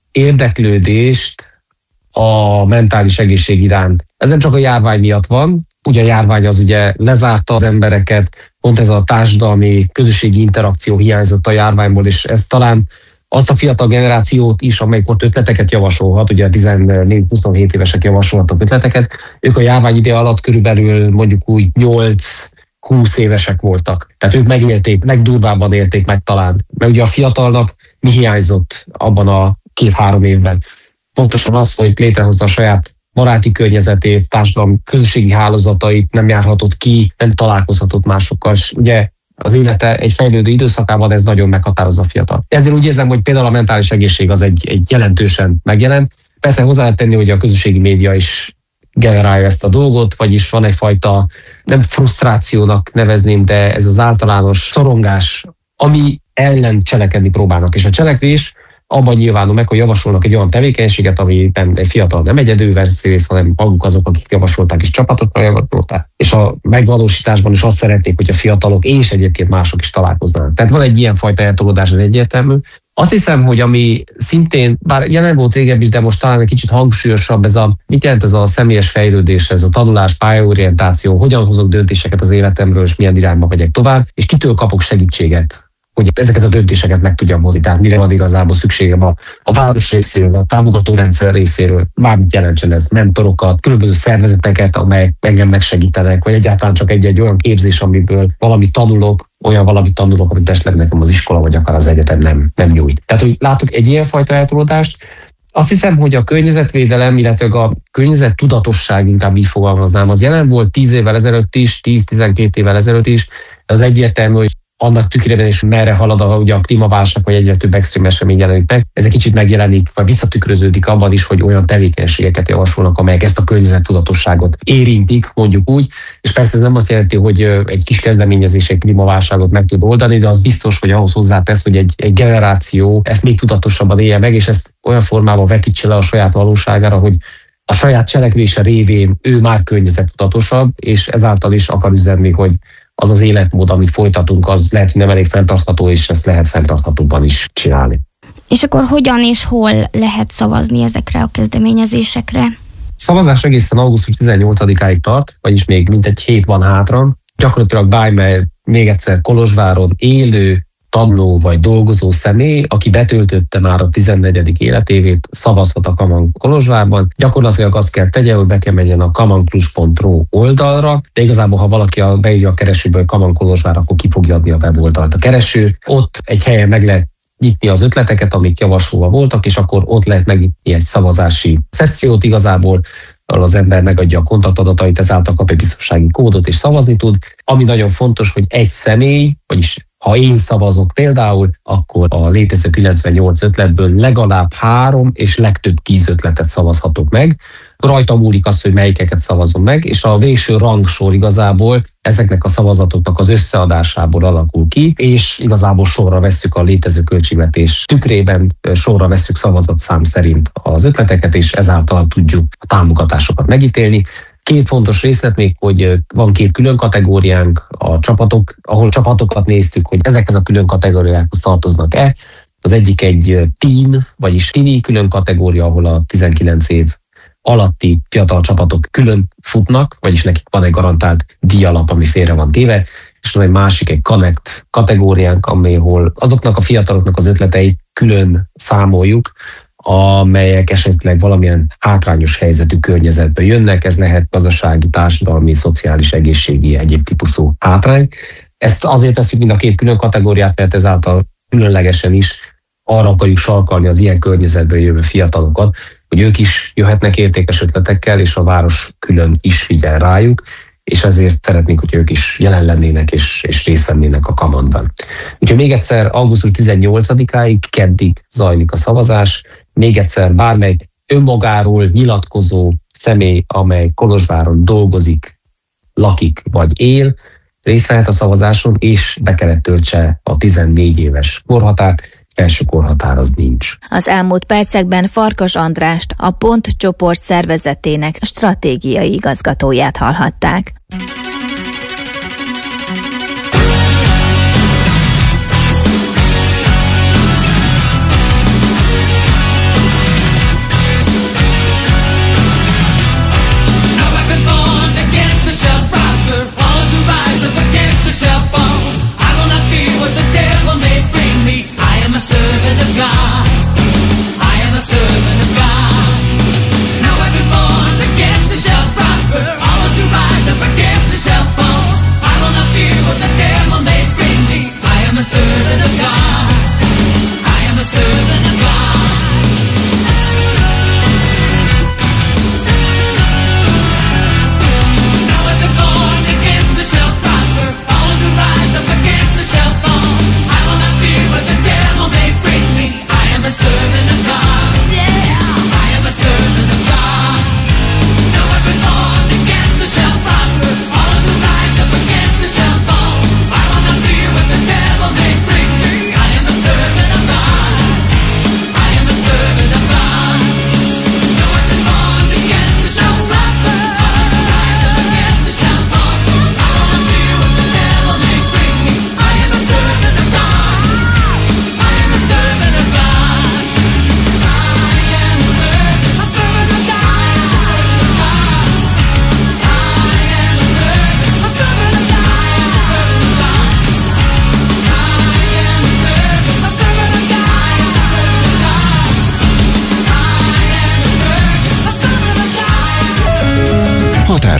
érdeklődést a mentális egészség iránt. Ez nem csak a járvány miatt van, ugye a járvány az ugye lezárta az embereket, pont ez a társadalmi közösségi interakció hiányzott a járványból, és ez talán azt a fiatal generációt is, amelyik ott ötleteket javasolhat, ugye 14-27 évesek javasolhatnak ötleteket, ők a járvány ide alatt körülbelül mondjuk úgy 8-20 évesek voltak. Tehát ők megélték, legdurvábban élték meg talán. Mert ugye a fiatalnak mi hiányzott abban a 2-3 évben? Pontosan az, hogy létrehozza a saját baráti környezetét, társadalmi közösségi hálózatait, nem járhatott ki, nem találkozhatott másokkal. És ugye az élete egy fejlődő időszakában ez nagyon meghatározza a fiatal. Ezért úgy érzem, hogy például a mentális egészség az egy jelentősen megjelent. Persze hozzá lehet tenni, hogy a közösségi média is generálja ezt a dolgot, vagyis van egyfajta, nem frusztrációnak nevezném, de ez az általános szorongás, ami ellen cselekedni próbálnak. És a cselekvés abban nyilvánul meg, hogy javasolnak egy olyan tevékenységet, ami egy fiatal nem egyedül vesz részt, hanem maguk azok, akik javasolták és csapatosan javasolták. És a megvalósításban is azt szeretnék, hogy a fiatalok és egyébként mások is találkoznának. Tehát van egy ilyenfajta eltolódás, ez egyértelmű. Azt hiszem, hogy ami szintén, bár jelen volt régebb is, de most talán egy kicsit hangsúlyosabb, mit jelent ez a személyes fejlődés, ez a tanulás, pályaorientáció, hogyan hozok döntéseket az életemről, és milyen irányba megyek tovább, és kitől kapok segítséget, hogy ezeket a döntéseket meg tudjam hozni. Tehát mire van igazából szükségem a város részéről, a támogató rendszer részéről, bármit jelentsen ez, mentorokat, különböző szervezeteket, amelyek engem megsegítenek, vagy egyáltalán csak egy olyan képzés, amiből valamit tanulok, amit esetleg nekem az iskola, vagy akár az egyetem nem nyújt. Tehát, hogy látok egy ilyenfajta eltolódást. Azt hiszem, hogy a környezetvédelem, illetve a környezet tudatosság, inkább így fogalmaznám, az jelen volt 10 évvel ezelőtt is, 10-12 évvel ezelőtt is. Az egyértelmű, hogy annak tükrében is merre halad ugye a klímaválság, vagy egyre több extrém esemény jelenik meg. Ez egy kicsit megjelenik, vagy visszatükröződik abban is, hogy olyan tevékenységeket javasolnak, amelyek ezt a környezettudatosságot érintik, mondjuk úgy. És persze ez nem azt jelenti, hogy egy kis kezdeményezés egy klímaválságot meg tud oldani, de az biztos, hogy ahhoz hozzátesz, hogy egy generáció ezt még tudatosabban élje meg, és ezt olyan formában vetítse le a saját valóságára, hogy a saját cselekvése révén ő már környezettudatosabb, és ezáltal is akar üzenni, hogy az az életmód, amit folytatunk, az lehet, hogy nem elég fenntartható, és ezt lehet fenntarthatóban is csinálni. És akkor hogyan és hol lehet szavazni ezekre a kezdeményezésekre? Szavazás egészen augusztus 18-áig tart, vagyis még mintegy hét van hátra. Gyakorlatilag bármely még egyszer Kolozsváron élő, tanuló vagy dolgozó személy, aki betöltötte már a 14. életévét, szavazhat a Kaman Kolozsvárban. Gyakorlatilag azt kell tegye, hogy be kell menjen a kamanklus.ro oldalra, de igazából, ha valaki beírja a keresőbe, hogy Kaman Kolozsvár, akkor ki fogja adni a weboldalt a kereső. Ott egy helyen meg lehet nyitni az ötleteket, amik javasolva voltak, és akkor ott lehet megnyitni egy szavazási szessziót igazából, ahol az ember megadja a kontaktadatait, ezáltal kap egy biztonsági kódot és szavazni tud. Ami nagyon fontos, hogy egy személy, vagyis ha én szavazok például, akkor a létező 98 ötletből legalább 3 és legtöbb 10 ötletet szavazhatok meg. Rajta múlik az, hogy melyikeket szavazom meg, és a végső rangsor igazából ezeknek a szavazatoknak az összeadásából alakul ki, és igazából sorra vesszük a létező költségvetés tükrében, sorra vesszük szavazatszám szerint az ötleteket, és ezáltal tudjuk a támogatásokat megítélni. 2 fontos részlet még, hogy van 2 külön kategóriánk, a csapatok, ahol csapatokat néztük, hogy ezekhez a külön kategóriákhoz tartoznak-e. Az egyik egy teen, vagyis tini külön kategória, ahol a 19 év alatti fiatal csapatok külön futnak, vagyis nekik van egy garantált díjalap, ami félre van téve, és van egy másik, egy connect kategóriánk, ahol azoknak a fiataloknak az ötleteit külön számoljuk, amelyek esetleg valamilyen hátrányos helyzetű környezetből jönnek, ez lehet gazdasági, társadalmi, szociális, egészségi, egyéb típusú hátrány. Ezt azért tesszük mind a 2 külön kategóriát, mert ezáltal különlegesen is arra akarjuk sarkalni az ilyen környezetből jövő fiatalokat, hogy ők is jöhetnek értékes ötletekkel, és a város külön is figyel rájuk, és ezért szeretnénk, hogy ők is jelen lennének és részt vennének a Kamanban. Úgyhogy még egyszer augusztus 18-áig, keddig zajlik a szavazás. Még egyszer bármely önmagáról nyilatkozó személy, amely Kolozsváron dolgozik, lakik vagy él, részt vehet a szavazáson, és be kellett töltse a 14 éves korhatárt, felső korhatár az nincs. Az elmúlt percekben Farkas Andrást, a Pont csoport szervezetének stratégiai igazgatóját hallhatták. Against the shall prosper. All those who rise up against the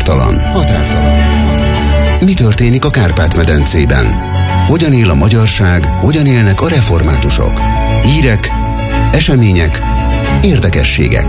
Határtalan. Mi történik a Kárpát-medencében? Hogyan él a magyarság, hogyan élnek a reformátusok? Hírek, események, érdekességek.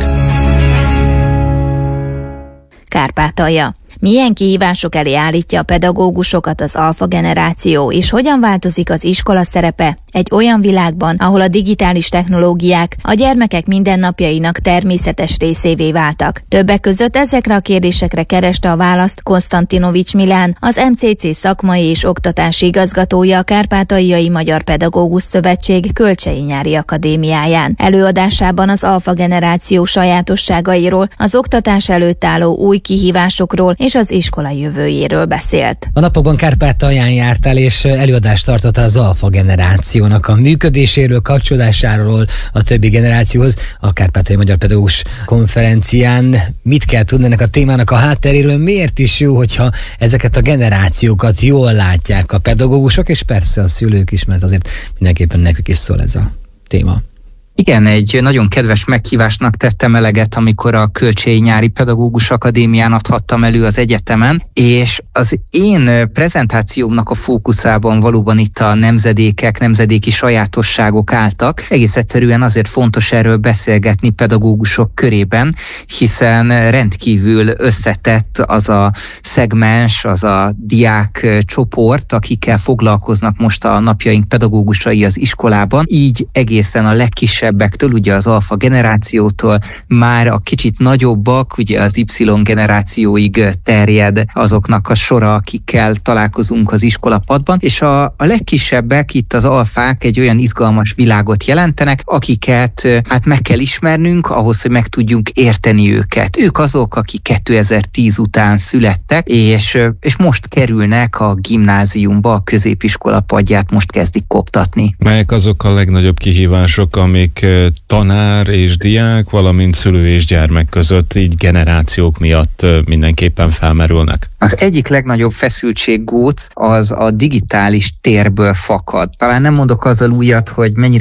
Kárpátalja. Milyen kihívások elé állítja a pedagógusokat az alfa generáció, és hogyan változik az iskola szerepe egy olyan világban, ahol a digitális technológiák a gyermekek mindennapjainak természetes részévé váltak? Többek között ezekre a kérdésekre kereste a választ Konstantinovics Milán, az MCC szakmai és oktatási igazgatója a Kárpátaljai Magyar Pedagógus Szövetség Kölcsei Nyári Akadémiáján. Előadásában az alfa generáció sajátosságairól, az oktatás előtt álló új kihívásokról és az iskola jövőjéről beszélt. A napokban Kárpátalján jártál, és előadást tartottál az alfa generációnak a működéséről, kapcsolódásáról a többi generációhoz. A Kárpátaljai Magyar Pedagógus Konferencián mit kell tudni ennek a témának a hátteréről? Miért is jó, hogyha ezeket a generációkat jól látják a pedagógusok, és persze a szülők is, mert azért mindenképpen nekük is szól ez a téma. Igen, egy nagyon kedves meghívásnak tettem eleget, amikor a Kölcsei Nyári Pedagógus Akadémián adhattam elő az egyetemen, és az én prezentációmnak a fókuszában valóban itt a nemzedékek, nemzedéki sajátosságok álltak. Egész egyszerűen azért fontos erről beszélgetni pedagógusok körében, hiszen rendkívül összetett az a szegmens, az a diák csoport, akikkel foglalkoznak most a napjaink pedagógusai az iskolában, így egészen a legkisebb ugye az alfa generációtól már a kicsit nagyobbak, ugye az Y generációig terjed azoknak a sora, akikkel találkozunk az iskolapadban, és a legkisebbek, itt az alfák egy olyan izgalmas világot jelentenek, akiket hát meg kell ismernünk ahhoz, hogy meg tudjunk érteni őket. Ők azok, akik 2010 után születtek, és most kerülnek a gimnáziumba, a középiskola padját most kezdik koptatni. Melyek azok a legnagyobb kihívások, amik tanár és diák, valamint szülő és gyermek között így generációk miatt mindenképpen felmerülnek? Az egyik legnagyobb feszültséggóc az a digitális térből fakad. Talán nem mondok azzal újat, hogy mennyire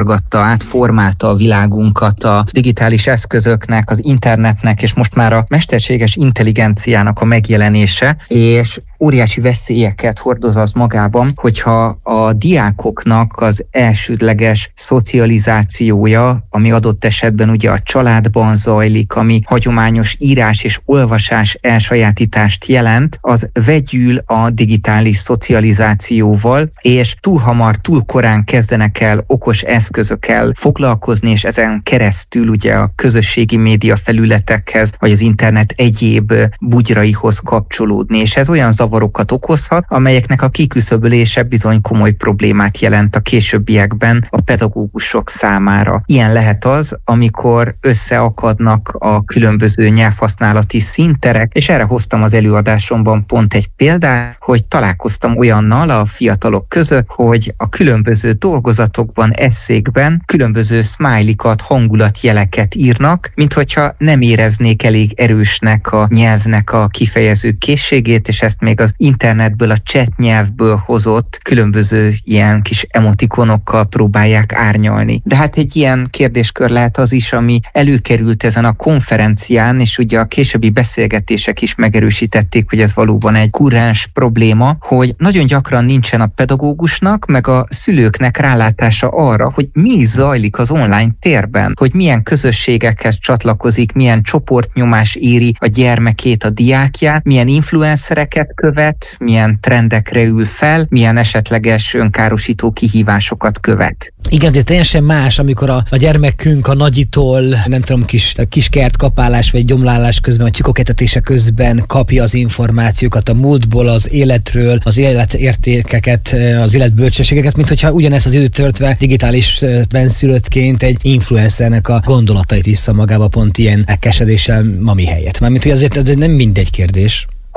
átformálta a világunkat a digitális eszközöknek, az internetnek, és most már a mesterséges intelligenciának a megjelenése, és óriási veszélyeket hordoz az magában, hogyha a diákoknak az elsődleges szocializációja, ami adott esetben ugye a családban zajlik, ami hagyományos írás és olvasás elsajátítást jelent, az vegyül a digitális szocializációval, és túl hamar, túl korán kezdenek el okos eszközökkel foglalkozni, és ezen keresztül ugye a közösségi média felületekhez, vagy az internet egyéb bugyraihoz kapcsolódni, és ez olyan zavarokat okozhat, amelyeknek a kiküszöbölése bizony komoly problémát jelent a későbbiekben a pedagógusok számára. Ilyen lehet az, amikor összeakadnak a különböző nyelvhasználati színterek, és erre hoztam az előadásomban pont egy példát, hogy találkoztam olyannal a fiatalok között, hogy a különböző dolgozatokban, esszékben különböző smiley-kat, hangulatjeleket írnak, mint hogyha nem éreznék elég erősnek a nyelvnek a kifejező készségét, és ezt még az internetből, a chat nyelvből hozott különböző ilyen kis emotikonokkal próbálják árnyalni. De hát egy ilyen kérdéskör lehet az is, ami előkerült ezen a konferencián, és ugye a későbbi beszélgetések is megerősítették, hogy ez valóban egy kurrens probléma, hogy nagyon gyakran nincsen a pedagógusnak, meg a szülőknek rálátása arra, hogy mi is zajlik az online térben, hogy milyen közösségekhez csatlakozik, milyen csoportnyomás éri a gyermekét, a diákját, milyen influencereket követ, milyen trendekre ül fel, milyen esetleges önkárosító kihívásokat követ. Igen, de teljesen más, amikor a gyermekünk a nagyitól, nem tudom, kis kertkapálás vagy gyomlálás közben, a tyúkoketetése közben kapja az információkat a múltból, az életről, az életértékeket, az életbölcsességeket, mint hogyha ugyanezt az időt töltve digitális benszülöttként egy influencernek a gondolatait vissza magába pont ilyen elkesedéssel mami helyett. Mármint, hogy azért ez nem mindegy kérdés.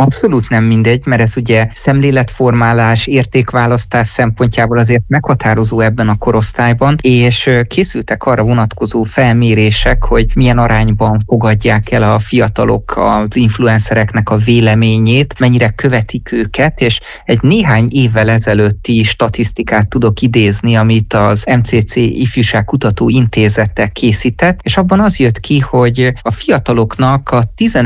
Abszolút nem mindegy, mert ez ugye szemléletformálás, értékválasztás szempontjából azért meghatározó ebben a korosztályban, és készültek arra vonatkozó felmérések, hogy milyen arányban fogadják el a fiatalok az influencereknek a véleményét, mennyire követik őket, és egy néhány évvel ezelőtti statisztikát tudok idézni, amit az MCC Ifjúságkutató Intézete készített, és abban az jött ki, hogy a fiataloknak a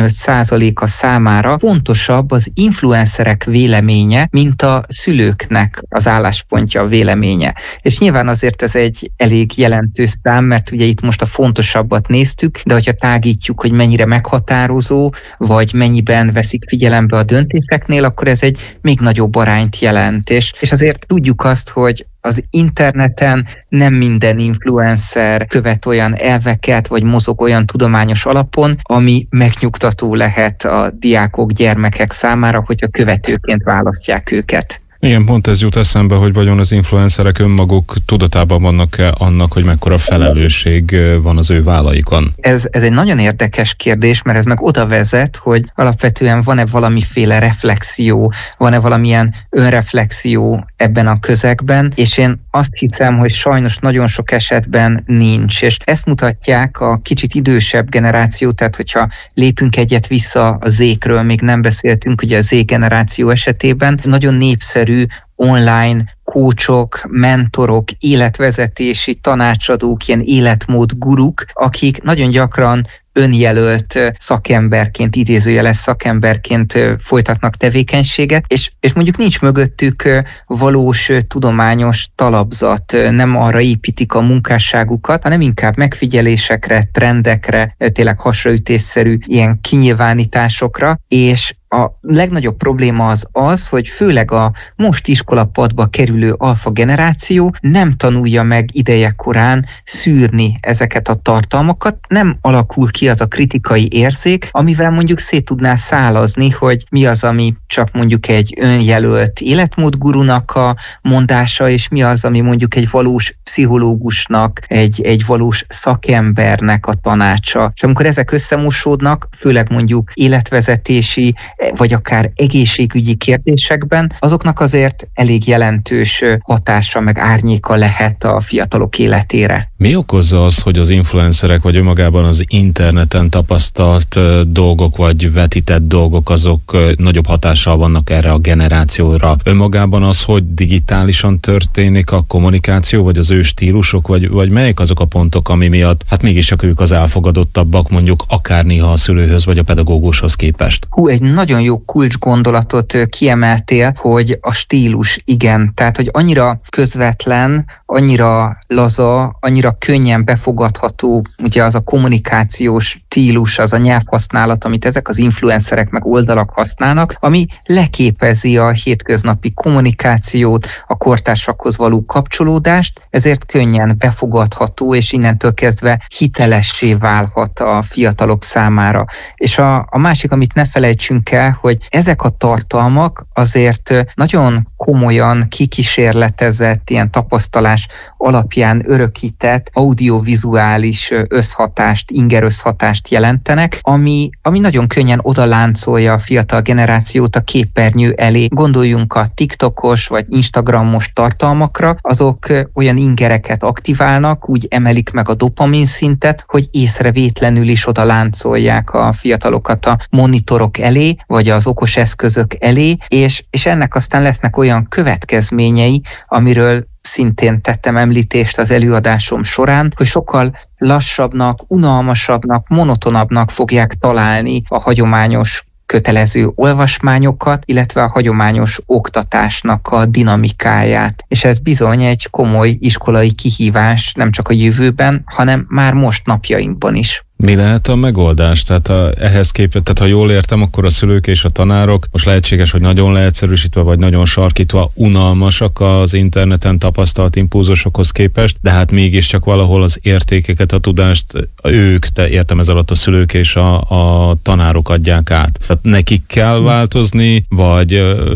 15%-a számára fontosabb az influencerek véleménye, mint a szülőknek az álláspontja, a véleménye. És nyilván azért ez egy elég jelentős szám, mert ugye itt most a fontosabbat néztük, de hogyha tágítjuk, hogy mennyire meghatározó, vagy mennyiben veszik figyelembe a döntéseknél, akkor ez egy még nagyobb arányt jelent. És azért tudjuk azt, hogy az interneten nem minden influencer követ olyan elveket, vagy mozog olyan tudományos alapon, ami megnyugtató lehet a diákok, gyermekek számára, hogyha követőként választják őket. Igen, pont ez jut eszembe, hogy vajon az influencerek önmaguk tudatában vannak-e annak, hogy mekkora felelősség van az ő vállaikon? Ez egy nagyon érdekes kérdés, mert ez meg oda vezet, hogy alapvetően van-e valamiféle reflexió, van-e valamilyen önreflexió ebben a közegben, és én azt hiszem, hogy sajnos nagyon sok esetben nincs, és ezt mutatják a kicsit idősebb generáció, tehát hogyha lépünk egyet vissza a Z-kről, még nem beszéltünk, ugye a Z-generáció esetében nagyon népszerű online coachok, mentorok, életvezetési tanácsadók, ilyen életmód guruk, akik nagyon gyakran önjelölt szakemberként, idézőjeles szakemberként folytatnak tevékenységet, és mondjuk nincs mögöttük valós tudományos talapzat, nem arra építik a munkásságukat, hanem inkább megfigyelésekre, trendekre, tényleg hasraütésszerű ilyen kinyilvánításokra, és a legnagyobb probléma az, hogy főleg a most iskolapadba kerülő alfa generáció nem tanulja meg ideje korán szűrni ezeket a tartalmakat, nem alakul ki az a kritikai érzék, amivel mondjuk szét tudná szálazni, hogy mi az, ami csak mondjuk egy önjelölt életmódgurunak a mondása, és mi az, ami mondjuk egy valós pszichológusnak, egy valós szakembernek a tanácsa. És amikor ezek összemosódnak, főleg mondjuk életvezetési, vagy akár egészségügyi kérdésekben, azoknak azért elég jelentős hatása meg árnyéka lehet a fiatalok életére. Mi okozza azt, hogy az influencerek, vagy önmagában az interneten tapasztalt dolgok, vagy vetített dolgok, azok nagyobb hatással vannak erre a generációra? Önmagában az, hogy digitálisan történik a kommunikáció, vagy az ő stílusok, vagy melyek azok a pontok, ami miatt hát mégis csak ők az elfogadottabbak, mondjuk akár néha a szülőhöz, vagy a pedagógushoz képest? Egy nagyon jó kulcsgondolatot kiemeltél, hogy a stílus, igen, tehát hogy annyira közvetlen, annyira laza, annyira könnyen befogadható, ugye az a kommunikációs stílus, az a nyelvhasználat, amit ezek az influencerek meg oldalak használnak, ami leképezi a hétköznapi kommunikációt, a kortársakhoz való kapcsolódást, ezért könnyen befogadható, és innentől kezdve hitelessé válhat a fiatalok számára. És a másik, amit ne felejtsünk el, hogy ezek a tartalmak azért nagyon komolyan kikísérletezett, ilyen tapasztalás alapján örökített audiovizuális összhatást, ingerösszhatást jelentenek, ami nagyon könnyen odaláncolja a fiatal generációt a képernyő elé. Gondoljunk a TikTokos vagy Instagramos tartalmakra, azok olyan ingereket aktiválnak, úgy emelik meg a dopamin szintet, hogy észrevétlenül is odaláncolják a fiatalokat a monitorok elé, vagy az okos eszközök elé, és ennek aztán lesznek olyan következményei, amiről szintén tettem említést az előadásom során, hogy sokkal lassabbnak, unalmasabbnak, monotonabbnak fogják találni a hagyományos kötelező olvasmányokat, illetve a hagyományos oktatásnak a dinamikáját. És ez bizony egy komoly iskolai kihívás nem csak a jövőben, hanem már most napjainkban is. Mi lehet a megoldás? Tehát ehhez képest, tehát ha jól értem, akkor a szülők és a tanárok most lehetséges, hogy nagyon leegyszerűsítve, vagy nagyon sarkítva unalmasak az interneten tapasztalt impulzusokhoz képest, de hát mégiscsak valahol az értékeket, a tudást ők, de értem ez alatt a szülők és a tanárok adják át. Tehát nekik kell változni, vagy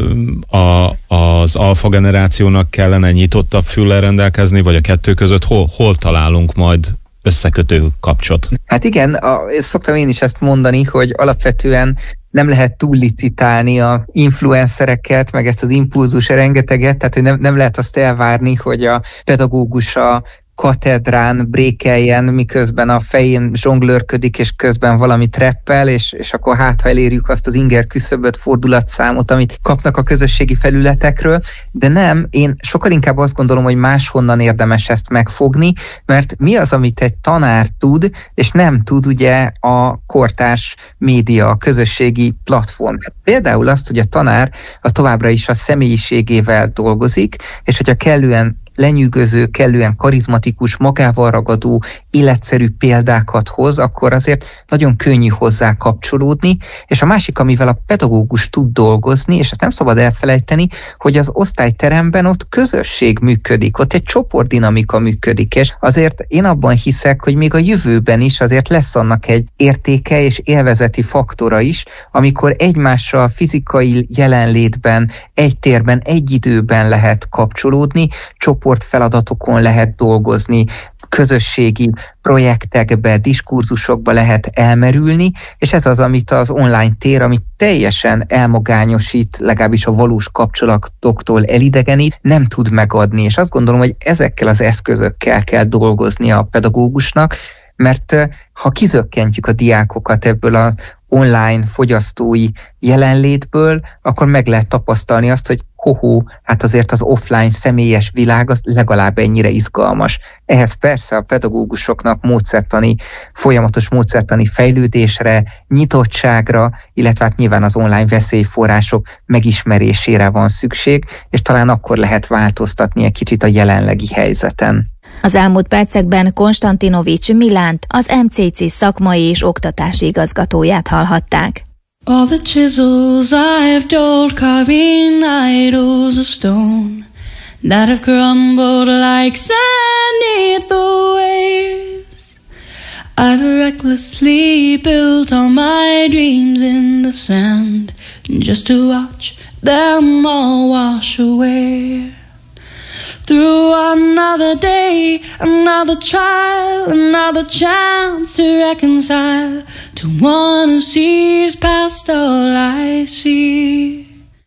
az alfa generációnak kellene nyitottabb füllel rendelkezni, vagy a kettő között hol találunk majd összekötő kapcsot. Hát igen, szoktam én is ezt mondani, hogy alapvetően nem lehet túllicitálni a influencereket, meg ezt az impulzus rengeteget, tehát hogy nem lehet azt elvárni, hogy a pedagógus a katedrán brékeljen, miközben a fején zsonglőrködik, és közben valamit reppel, és akkor ha elérjük azt az inger küszöböt, fordulatszámot, amit kapnak a közösségi felületekről, de nem, én sokkal inkább azt gondolom, hogy máshonnan érdemes ezt megfogni, mert mi az, amit egy tanár tud, és nem tud ugye a kortárs média, a közösségi platform. Például azt, hogy a tanár továbbra is a személyiségével dolgozik, és hogyha kellően lenyűgöző, kellően karizmatikus, magával ragadó, életszerű példákat hoz, akkor azért nagyon könnyű hozzá kapcsolódni, és a másik, amivel a pedagógus tud dolgozni, és ezt nem szabad elfelejteni, hogy az osztályteremben ott közösség működik, ott egy csoportdinamika működik, és azért én abban hiszek, hogy még a jövőben is azért lesz annak egy értéke és élvezeti faktora is, amikor egymással fizikai jelenlétben, egy térben, egy időben lehet kapcsolódni, csoportfeladatokon lehet dolgozni, közösségi projektekbe, diskurzusokba lehet elmerülni, és ez az, amit az online tér, amit teljesen elmagányosít, legalábbis a valós kapcsolatoktól elidegenít, nem tud megadni. És azt gondolom, hogy ezekkel az eszközökkel kell dolgozni a pedagógusnak, mert ha kizökkentjük a diákokat ebből az online fogyasztói jelenlétből, akkor meg lehet tapasztalni azt, hogy hát azért az offline személyes világ az legalább ennyire izgalmas. Ehhez persze a pedagógusoknak folyamatos módszertani fejlődésre, nyitottságra, illetve hát nyilván az online veszélyforrások megismerésére van szükség, és talán akkor lehet változtatni egy kicsit a jelenlegi helyzeten. Az elmúlt percekben Konstantinovics Milánt, az MCC szakmai és oktatási igazgatóját hallhatták. All the chisels I've dulled, carving idols of stone that have crumbled like sand beneath the waves. I've recklessly built all my dreams in the sand just to watch them all wash away. Through another day, another trial, another chance to reconcile to one who sees past all I see.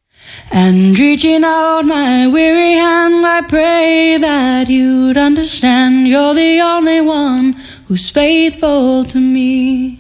And reaching out my weary hand, I pray that you'd understand you're the only one who's faithful to me.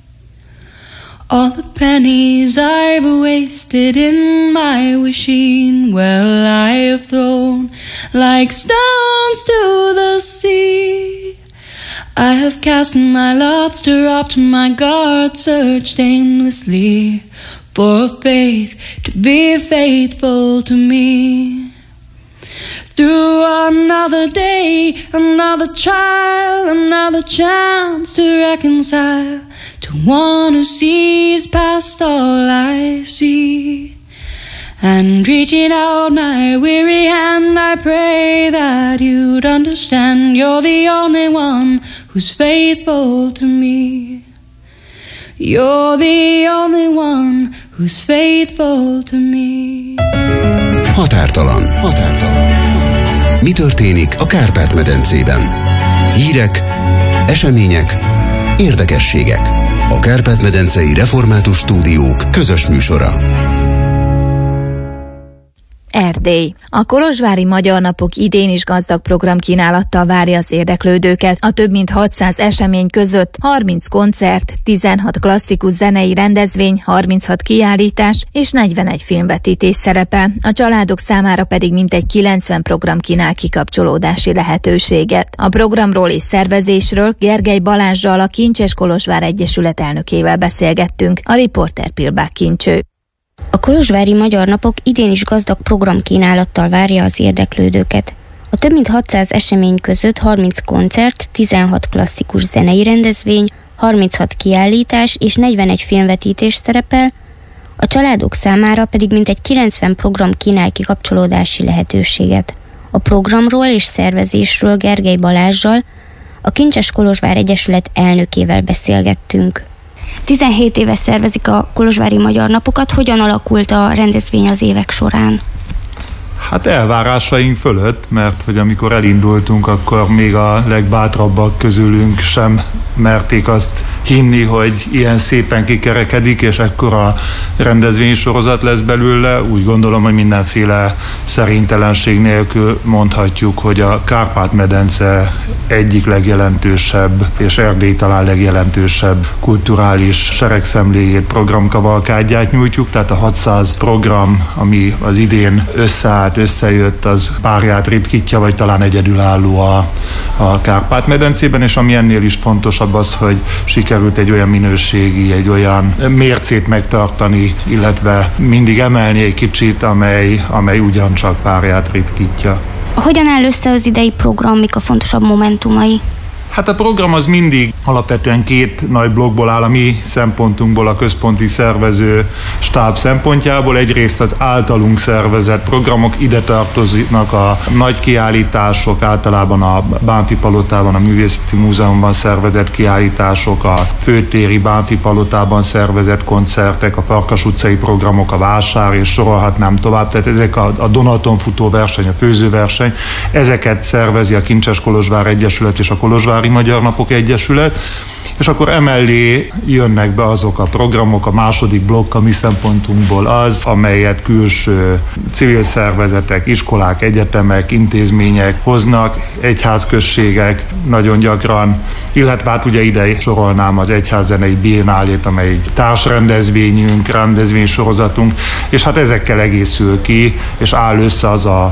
All the pennies I've wasted in my wishing well I have thrown like stones to the sea. I have cast my lot, dropped my guard, searched aimlessly for faith to be faithful to me. Through another day, another trial, another chance to reconcile to one who sees past all I see. And reaching out my weary hand, I pray that you'd understand you're the only one who's faithful to me. You're the only one who's faithful to me. Határtalan. Mi történik a Kárpát-medencében? Hírek, események, érdekességek. A Kárpát-medencei Református Stúdiók közös műsora. Erdély. A Kolozsvári Magyar Napok idén is gazdag programkínálattal várja az érdeklődőket. A több mint 600 esemény között 30 koncert, 16 klasszikus zenei rendezvény, 36 kiállítás és 41 filmvetítés szerepel. A családok számára pedig mintegy 90 program kínál kikapcsolódási lehetőséget. A programról és szervezésről Gergely Balázssal, a Kincses Kolozsvár Egyesület elnökével beszélgettünk. A riporter Pilbák Kincső. A Kolozsvári Magyar Napok idén is gazdag programkínálattal várja az érdeklődőket. A több mint 600 esemény között 30 koncert, 16 klasszikus zenei rendezvény, 36 kiállítás és 41 filmvetítés szerepel, a családok számára pedig mintegy 90 program kínál kikapcsolódási lehetőséget. A programról és szervezésről Gergely Balázssal, a Kincses Kolozsvár Egyesület elnökével beszélgettünk. 17 éve szervezik a Kolozsvári Magyar Napokat. Hogyan alakult a rendezvény az évek során? Hát elvárásaink fölött, mert hogy amikor elindultunk, akkor még a legbátrabbak közülünk sem merték azt hinni, hogy ilyen szépen kikerekedik, és ekkora rendezvénysorozat lesz belőle. Úgy gondolom, hogy mindenféle szerénytelenség nélkül mondhatjuk, hogy a Kárpát-medence egyik legjelentősebb, és Erdély talán legjelentősebb kulturális seregszemléjét, programkavalkádját nyújtjuk, tehát a 600 program, ami az idén összejött, az párját ritkítja, vagy talán egyedülálló a Kárpát-medencében, és ami ennél is fontosabb az, hogy sikerült egy olyan minőségi, egy olyan mércét megtartani, illetve mindig emelni egy kicsit, amely ugyancsak párját ritkítja. Hogyan áll össze az idei program, mik a fontosabb momentumai? Hát a program az mindig alapvetően két nagy blokkból áll a mi szempontunkból, a központi szervező stáb szempontjából. Egyrészt az általunk szervezett programok, ide tartoznak a nagy kiállítások, általában a Bánffy Palotában, a Művészeti Múzeumban szervezett kiállítások, a Főtéri Bánffy Palotában szervezett koncertek, a Farkas utcai programok, a Vásár, és sorolhatnám tovább. Tehát ezek a Donaton futó verseny, a főzőverseny, ezeket szervezi a Kincses Kolozsvár Egyesület és a Kolozsvári Magyar Napok Egyesület, és akkor emellé jönnek be azok a programok, a második blokk a mi szempontunkból az, amelyet külső civil szervezetek, iskolák, egyetemek, intézmények hoznak, egyházközségek nagyon gyakran, illetve hát ugye ide sorolnám az Egyházzenei Biennálét, amely egy társrendezvényünk, rendezvénysorozatunk, és hát ezekkel egészül ki, és áll össze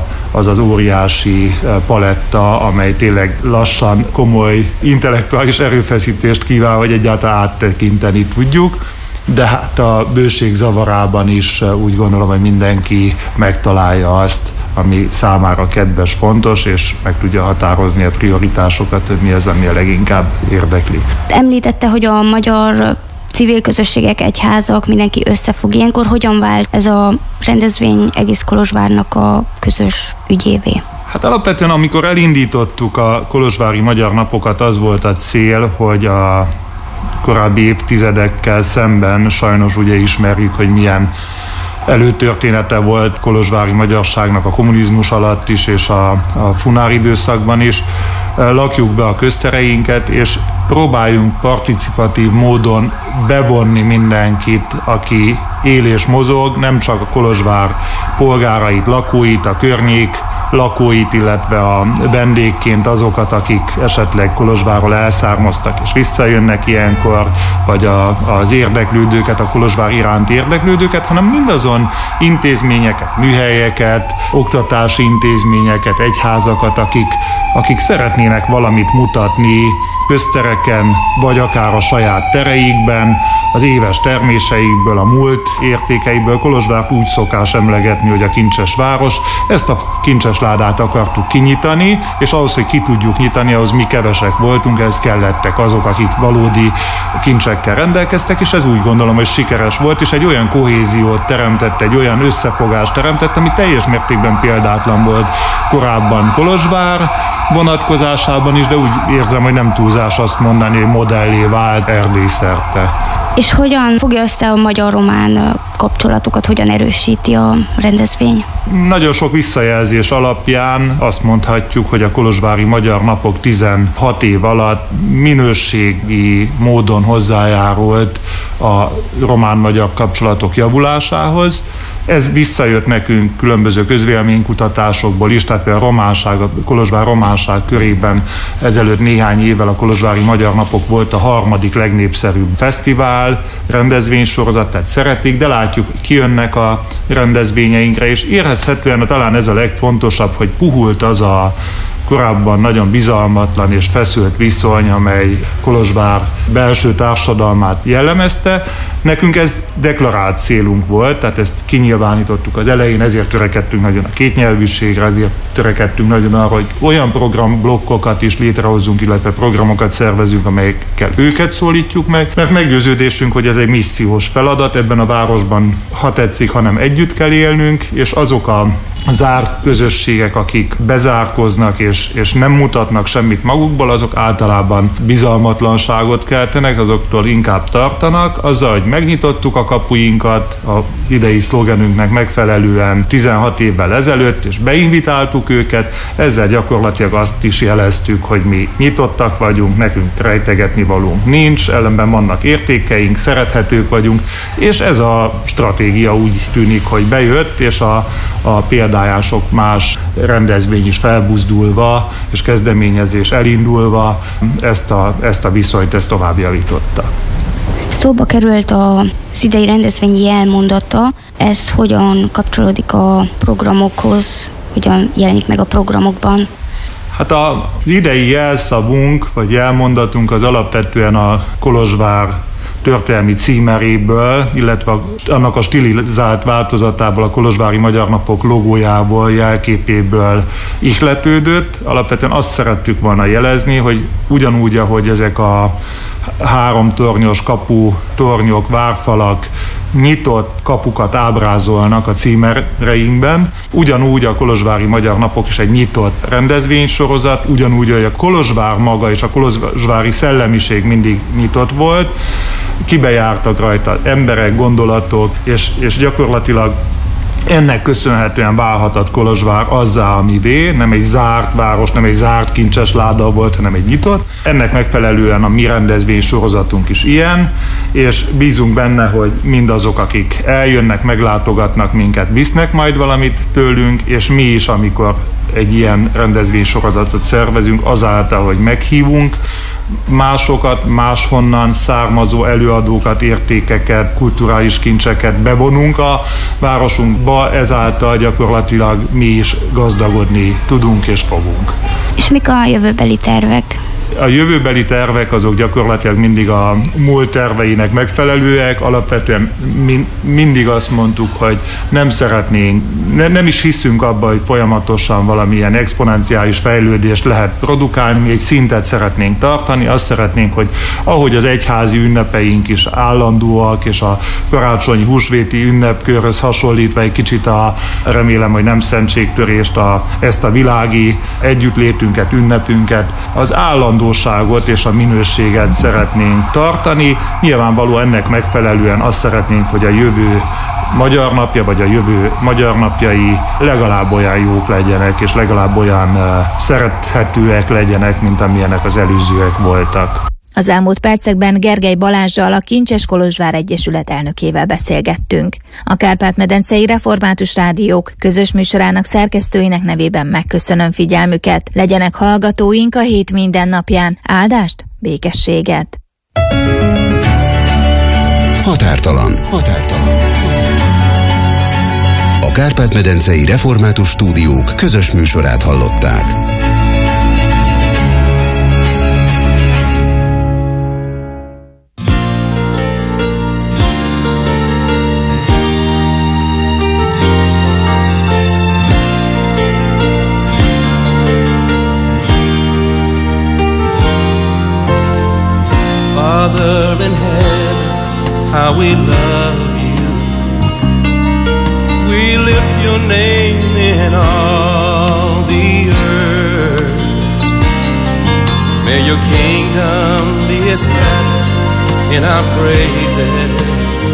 az óriási paletta, amely tényleg lassan komoly intellektuális erőfeszítést kíván, hogy egyáltalán áttekinteni tudjuk, de hát a bőség zavarában is úgy gondolom, hogy mindenki megtalálja azt, ami számára kedves, fontos, és meg tudja határozni a prioritásokat, hogy mi az, ami a leginkább érdekli. Említette, hogy a magyar civil közösségek, egyházak, mindenki összefog. Ilyenkor hogyan vált ez a rendezvény egész Kolozsvárnak a közös ügyévé? Hát alapvetően, amikor elindítottuk a Kolozsvári Magyar Napokat, az volt a cél, hogy a korábbi évtizedekkel szemben sajnos ugye ismerjük, hogy milyen előtörténete volt kolozsvári magyarságnak a kommunizmus alatt is, és a funár időszakban is. Lakjuk be a köztereinket, és próbáljunk participatív módon bevonni mindenkit, aki él és mozog, nem csak a Kolozsvár polgárait, lakóit, a környék lakóit, illetve a vendégként azokat, akik esetleg Kolozsvárról elszármaztak és visszajönnek ilyenkor, vagy az érdeklődőket, a Kolozsvár iránti érdeklődőket, hanem mindazon intézményeket, műhelyeket, oktatási intézményeket, egyházakat, akik szeretnének valamit mutatni köztereken, vagy akár a saját tereikben, az éves terméseikből, a múlt értékeiből. Kolozsvárt úgy szokás emlegetni, hogy a kincses város. Ezt a kincses ládát akartuk kinyitani, és ahhoz, hogy ki tudjuk nyitani, ahhoz mi kevesek voltunk, ez kellettek azok, akik valódi kincsekkel rendelkeztek, és ez úgy gondolom, hogy sikeres volt, és egy olyan kohéziót teremtett, egy olyan összefogást teremtett, ami teljes mértékben példátlan volt korábban Kolozsvár vonatkozásában is, de úgy érzem, hogy nem túlzás azt mondani, hogy modellé vált Erdély szerte. És hogyan fogja össze a magyar-román kapcsolatokat, hogyan erősíti a rendezvény? Nagyon sok visszajelzés alapján azt mondhatjuk, hogy a Kolozsvári Magyar Napok 16 év alatt minőségi módon hozzájárult a román-magyar kapcsolatok javulásához. Ez visszajött nekünk különböző közvéleménykutatásokból is, tehát például a Kolozsvár románság körében ezelőtt néhány évvel a Kolozsvári Magyar Napok volt a harmadik legnépszerűbb fesztivál, rendezvénysorozat, tehát szeretik, de látjuk, kijönnek a rendezvényeinkre, és érezhetően talán ez a legfontosabb, hogy puhult az a korábban nagyon bizalmatlan és feszült viszony, amely Kolozsvár belső társadalmát jellemezte. Nekünk ez deklarált célunk volt, tehát ezt kinyilvánítottuk az elején, ezért törekedtünk nagyon a kétnyelvűségre, ezért törekedtünk nagyon arra, hogy olyan programblokkokat is létrehozzunk, illetve programokat szervezünk, amelyekkel őket szólítjuk meg, mert meggyőződésünk, hogy ez egy missziós feladat, ebben a városban, ha tetszik, hanem együtt kell élnünk, és azok a zárt közösségek, akik bezárkoznak és nem mutatnak semmit magukból, azok általában bizalmatlanságot keltenek, azoktól inkább tartanak. Azzal, hogy megnyitottuk a kapuinkat az idei szlogenünknek megfelelően 16 évvel ezelőtt, és beinvitáltuk őket, ezzel gyakorlatilag azt is jeleztük, hogy mi nyitottak vagyunk, nekünk rejtegetni valónk nincs, ellenben vannak értékeink, szerethetők vagyunk, és ez a stratégia úgy tűnik, hogy bejött, és a példáján sok más rendezvény is felbuzdulva és kezdeményezés elindulva ezt a viszonyt tovább javította. Szóba került az idei rendezvényi jelmondata, ez hogyan kapcsolódik a programokhoz, hogyan jelenik meg a programokban? Hát az idei jelszavunk, vagy jelmondatunk az alapvetően a Kolozsvár történelmi címeréből, illetve annak a stilizált változatából, a Kolozsvári Magyar Napok logójából, jelképéből ihletődött. Alapvetően azt szerettük volna jelezni, hogy ugyanúgy, ahogy ezek a 3 tornyos kapu, tornyok, várfalak nyitott kapukat ábrázolnak a címereinkben, ugyanúgy a Kolozsvári Magyar Napok is egy nyitott rendezvénysorozat, ugyanúgy, hogy a Kolozsvár maga és a kolozsvári szellemiség mindig nyitott volt, kibejártak rajta emberek, gondolatok, és gyakorlatilag ennek köszönhetően válhatott Kolozsvár azzá, amivé, nem egy zárt város, nem egy zárt kincses láda volt, hanem egy nyitott. Ennek megfelelően a mi rendezvény sorozatunk is ilyen, és bízunk benne, hogy mindazok, akik eljönnek, meglátogatnak minket, visznek majd valamit tőlünk, és mi is, amikor egy ilyen rendezvény sorozatot szervezünk, azáltal, hogy meghívunk másokat, máshonnan származó előadókat, értékeket, kulturális kincseket bevonunk a városunkba, ezáltal gyakorlatilag mi is gazdagodni tudunk és fogunk. És mik a jövőbeli tervek? A jövőbeli tervek azok gyakorlatilag mindig a múlt terveinek megfelelőek, alapvetően mindig azt mondtuk, hogy nem szeretnénk, nem is hiszünk abba, hogy folyamatosan valamilyen exponenciális fejlődést lehet produkálni, mi egy szintet szeretnénk tartani, azt szeretnénk, hogy ahogy az egyházi ünnepeink is állandóak, és a karácsonyi húsvéti ünnepkörhöz hasonlítva egy kicsit remélem, hogy nem szentségtörést, ezt a világi együttlétünket, ünnepünket, az állandóságot és a minőséget szeretnénk tartani. Nyilvánvalóan ennek megfelelően azt szeretnénk, hogy a jövő Magyar Napja, vagy a jövő magyar napjai legalább olyan jók legyenek, és legalább olyan szerethetőek legyenek, mint amilyenek az előzőek voltak. Az elmúlt percekben Gergely Balázssal, a Kincses Kolozsvár Egyesület elnökével beszélgettünk. A Kárpát-medencei Református Rádiók közös műsorának szerkesztőinek nevében megköszönöm figyelmüket. Legyenek hallgatóink a hét minden napján. Áldást, békességet! Határtalan. A Kárpát-medencei Református Stúdiók közös műsorát hallották. Father in heaven, how we love you. We lift your name in all the earth. May your kingdom be established in our praises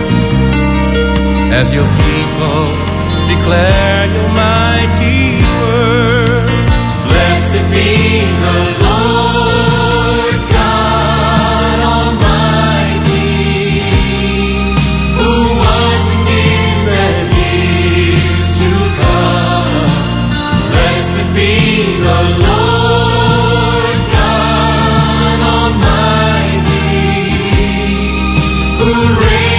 as your people declare your mighty words. Blessed be the Lord God Almighty, who was and is and is to come. Blessed be the Lord God Almighty, who reigns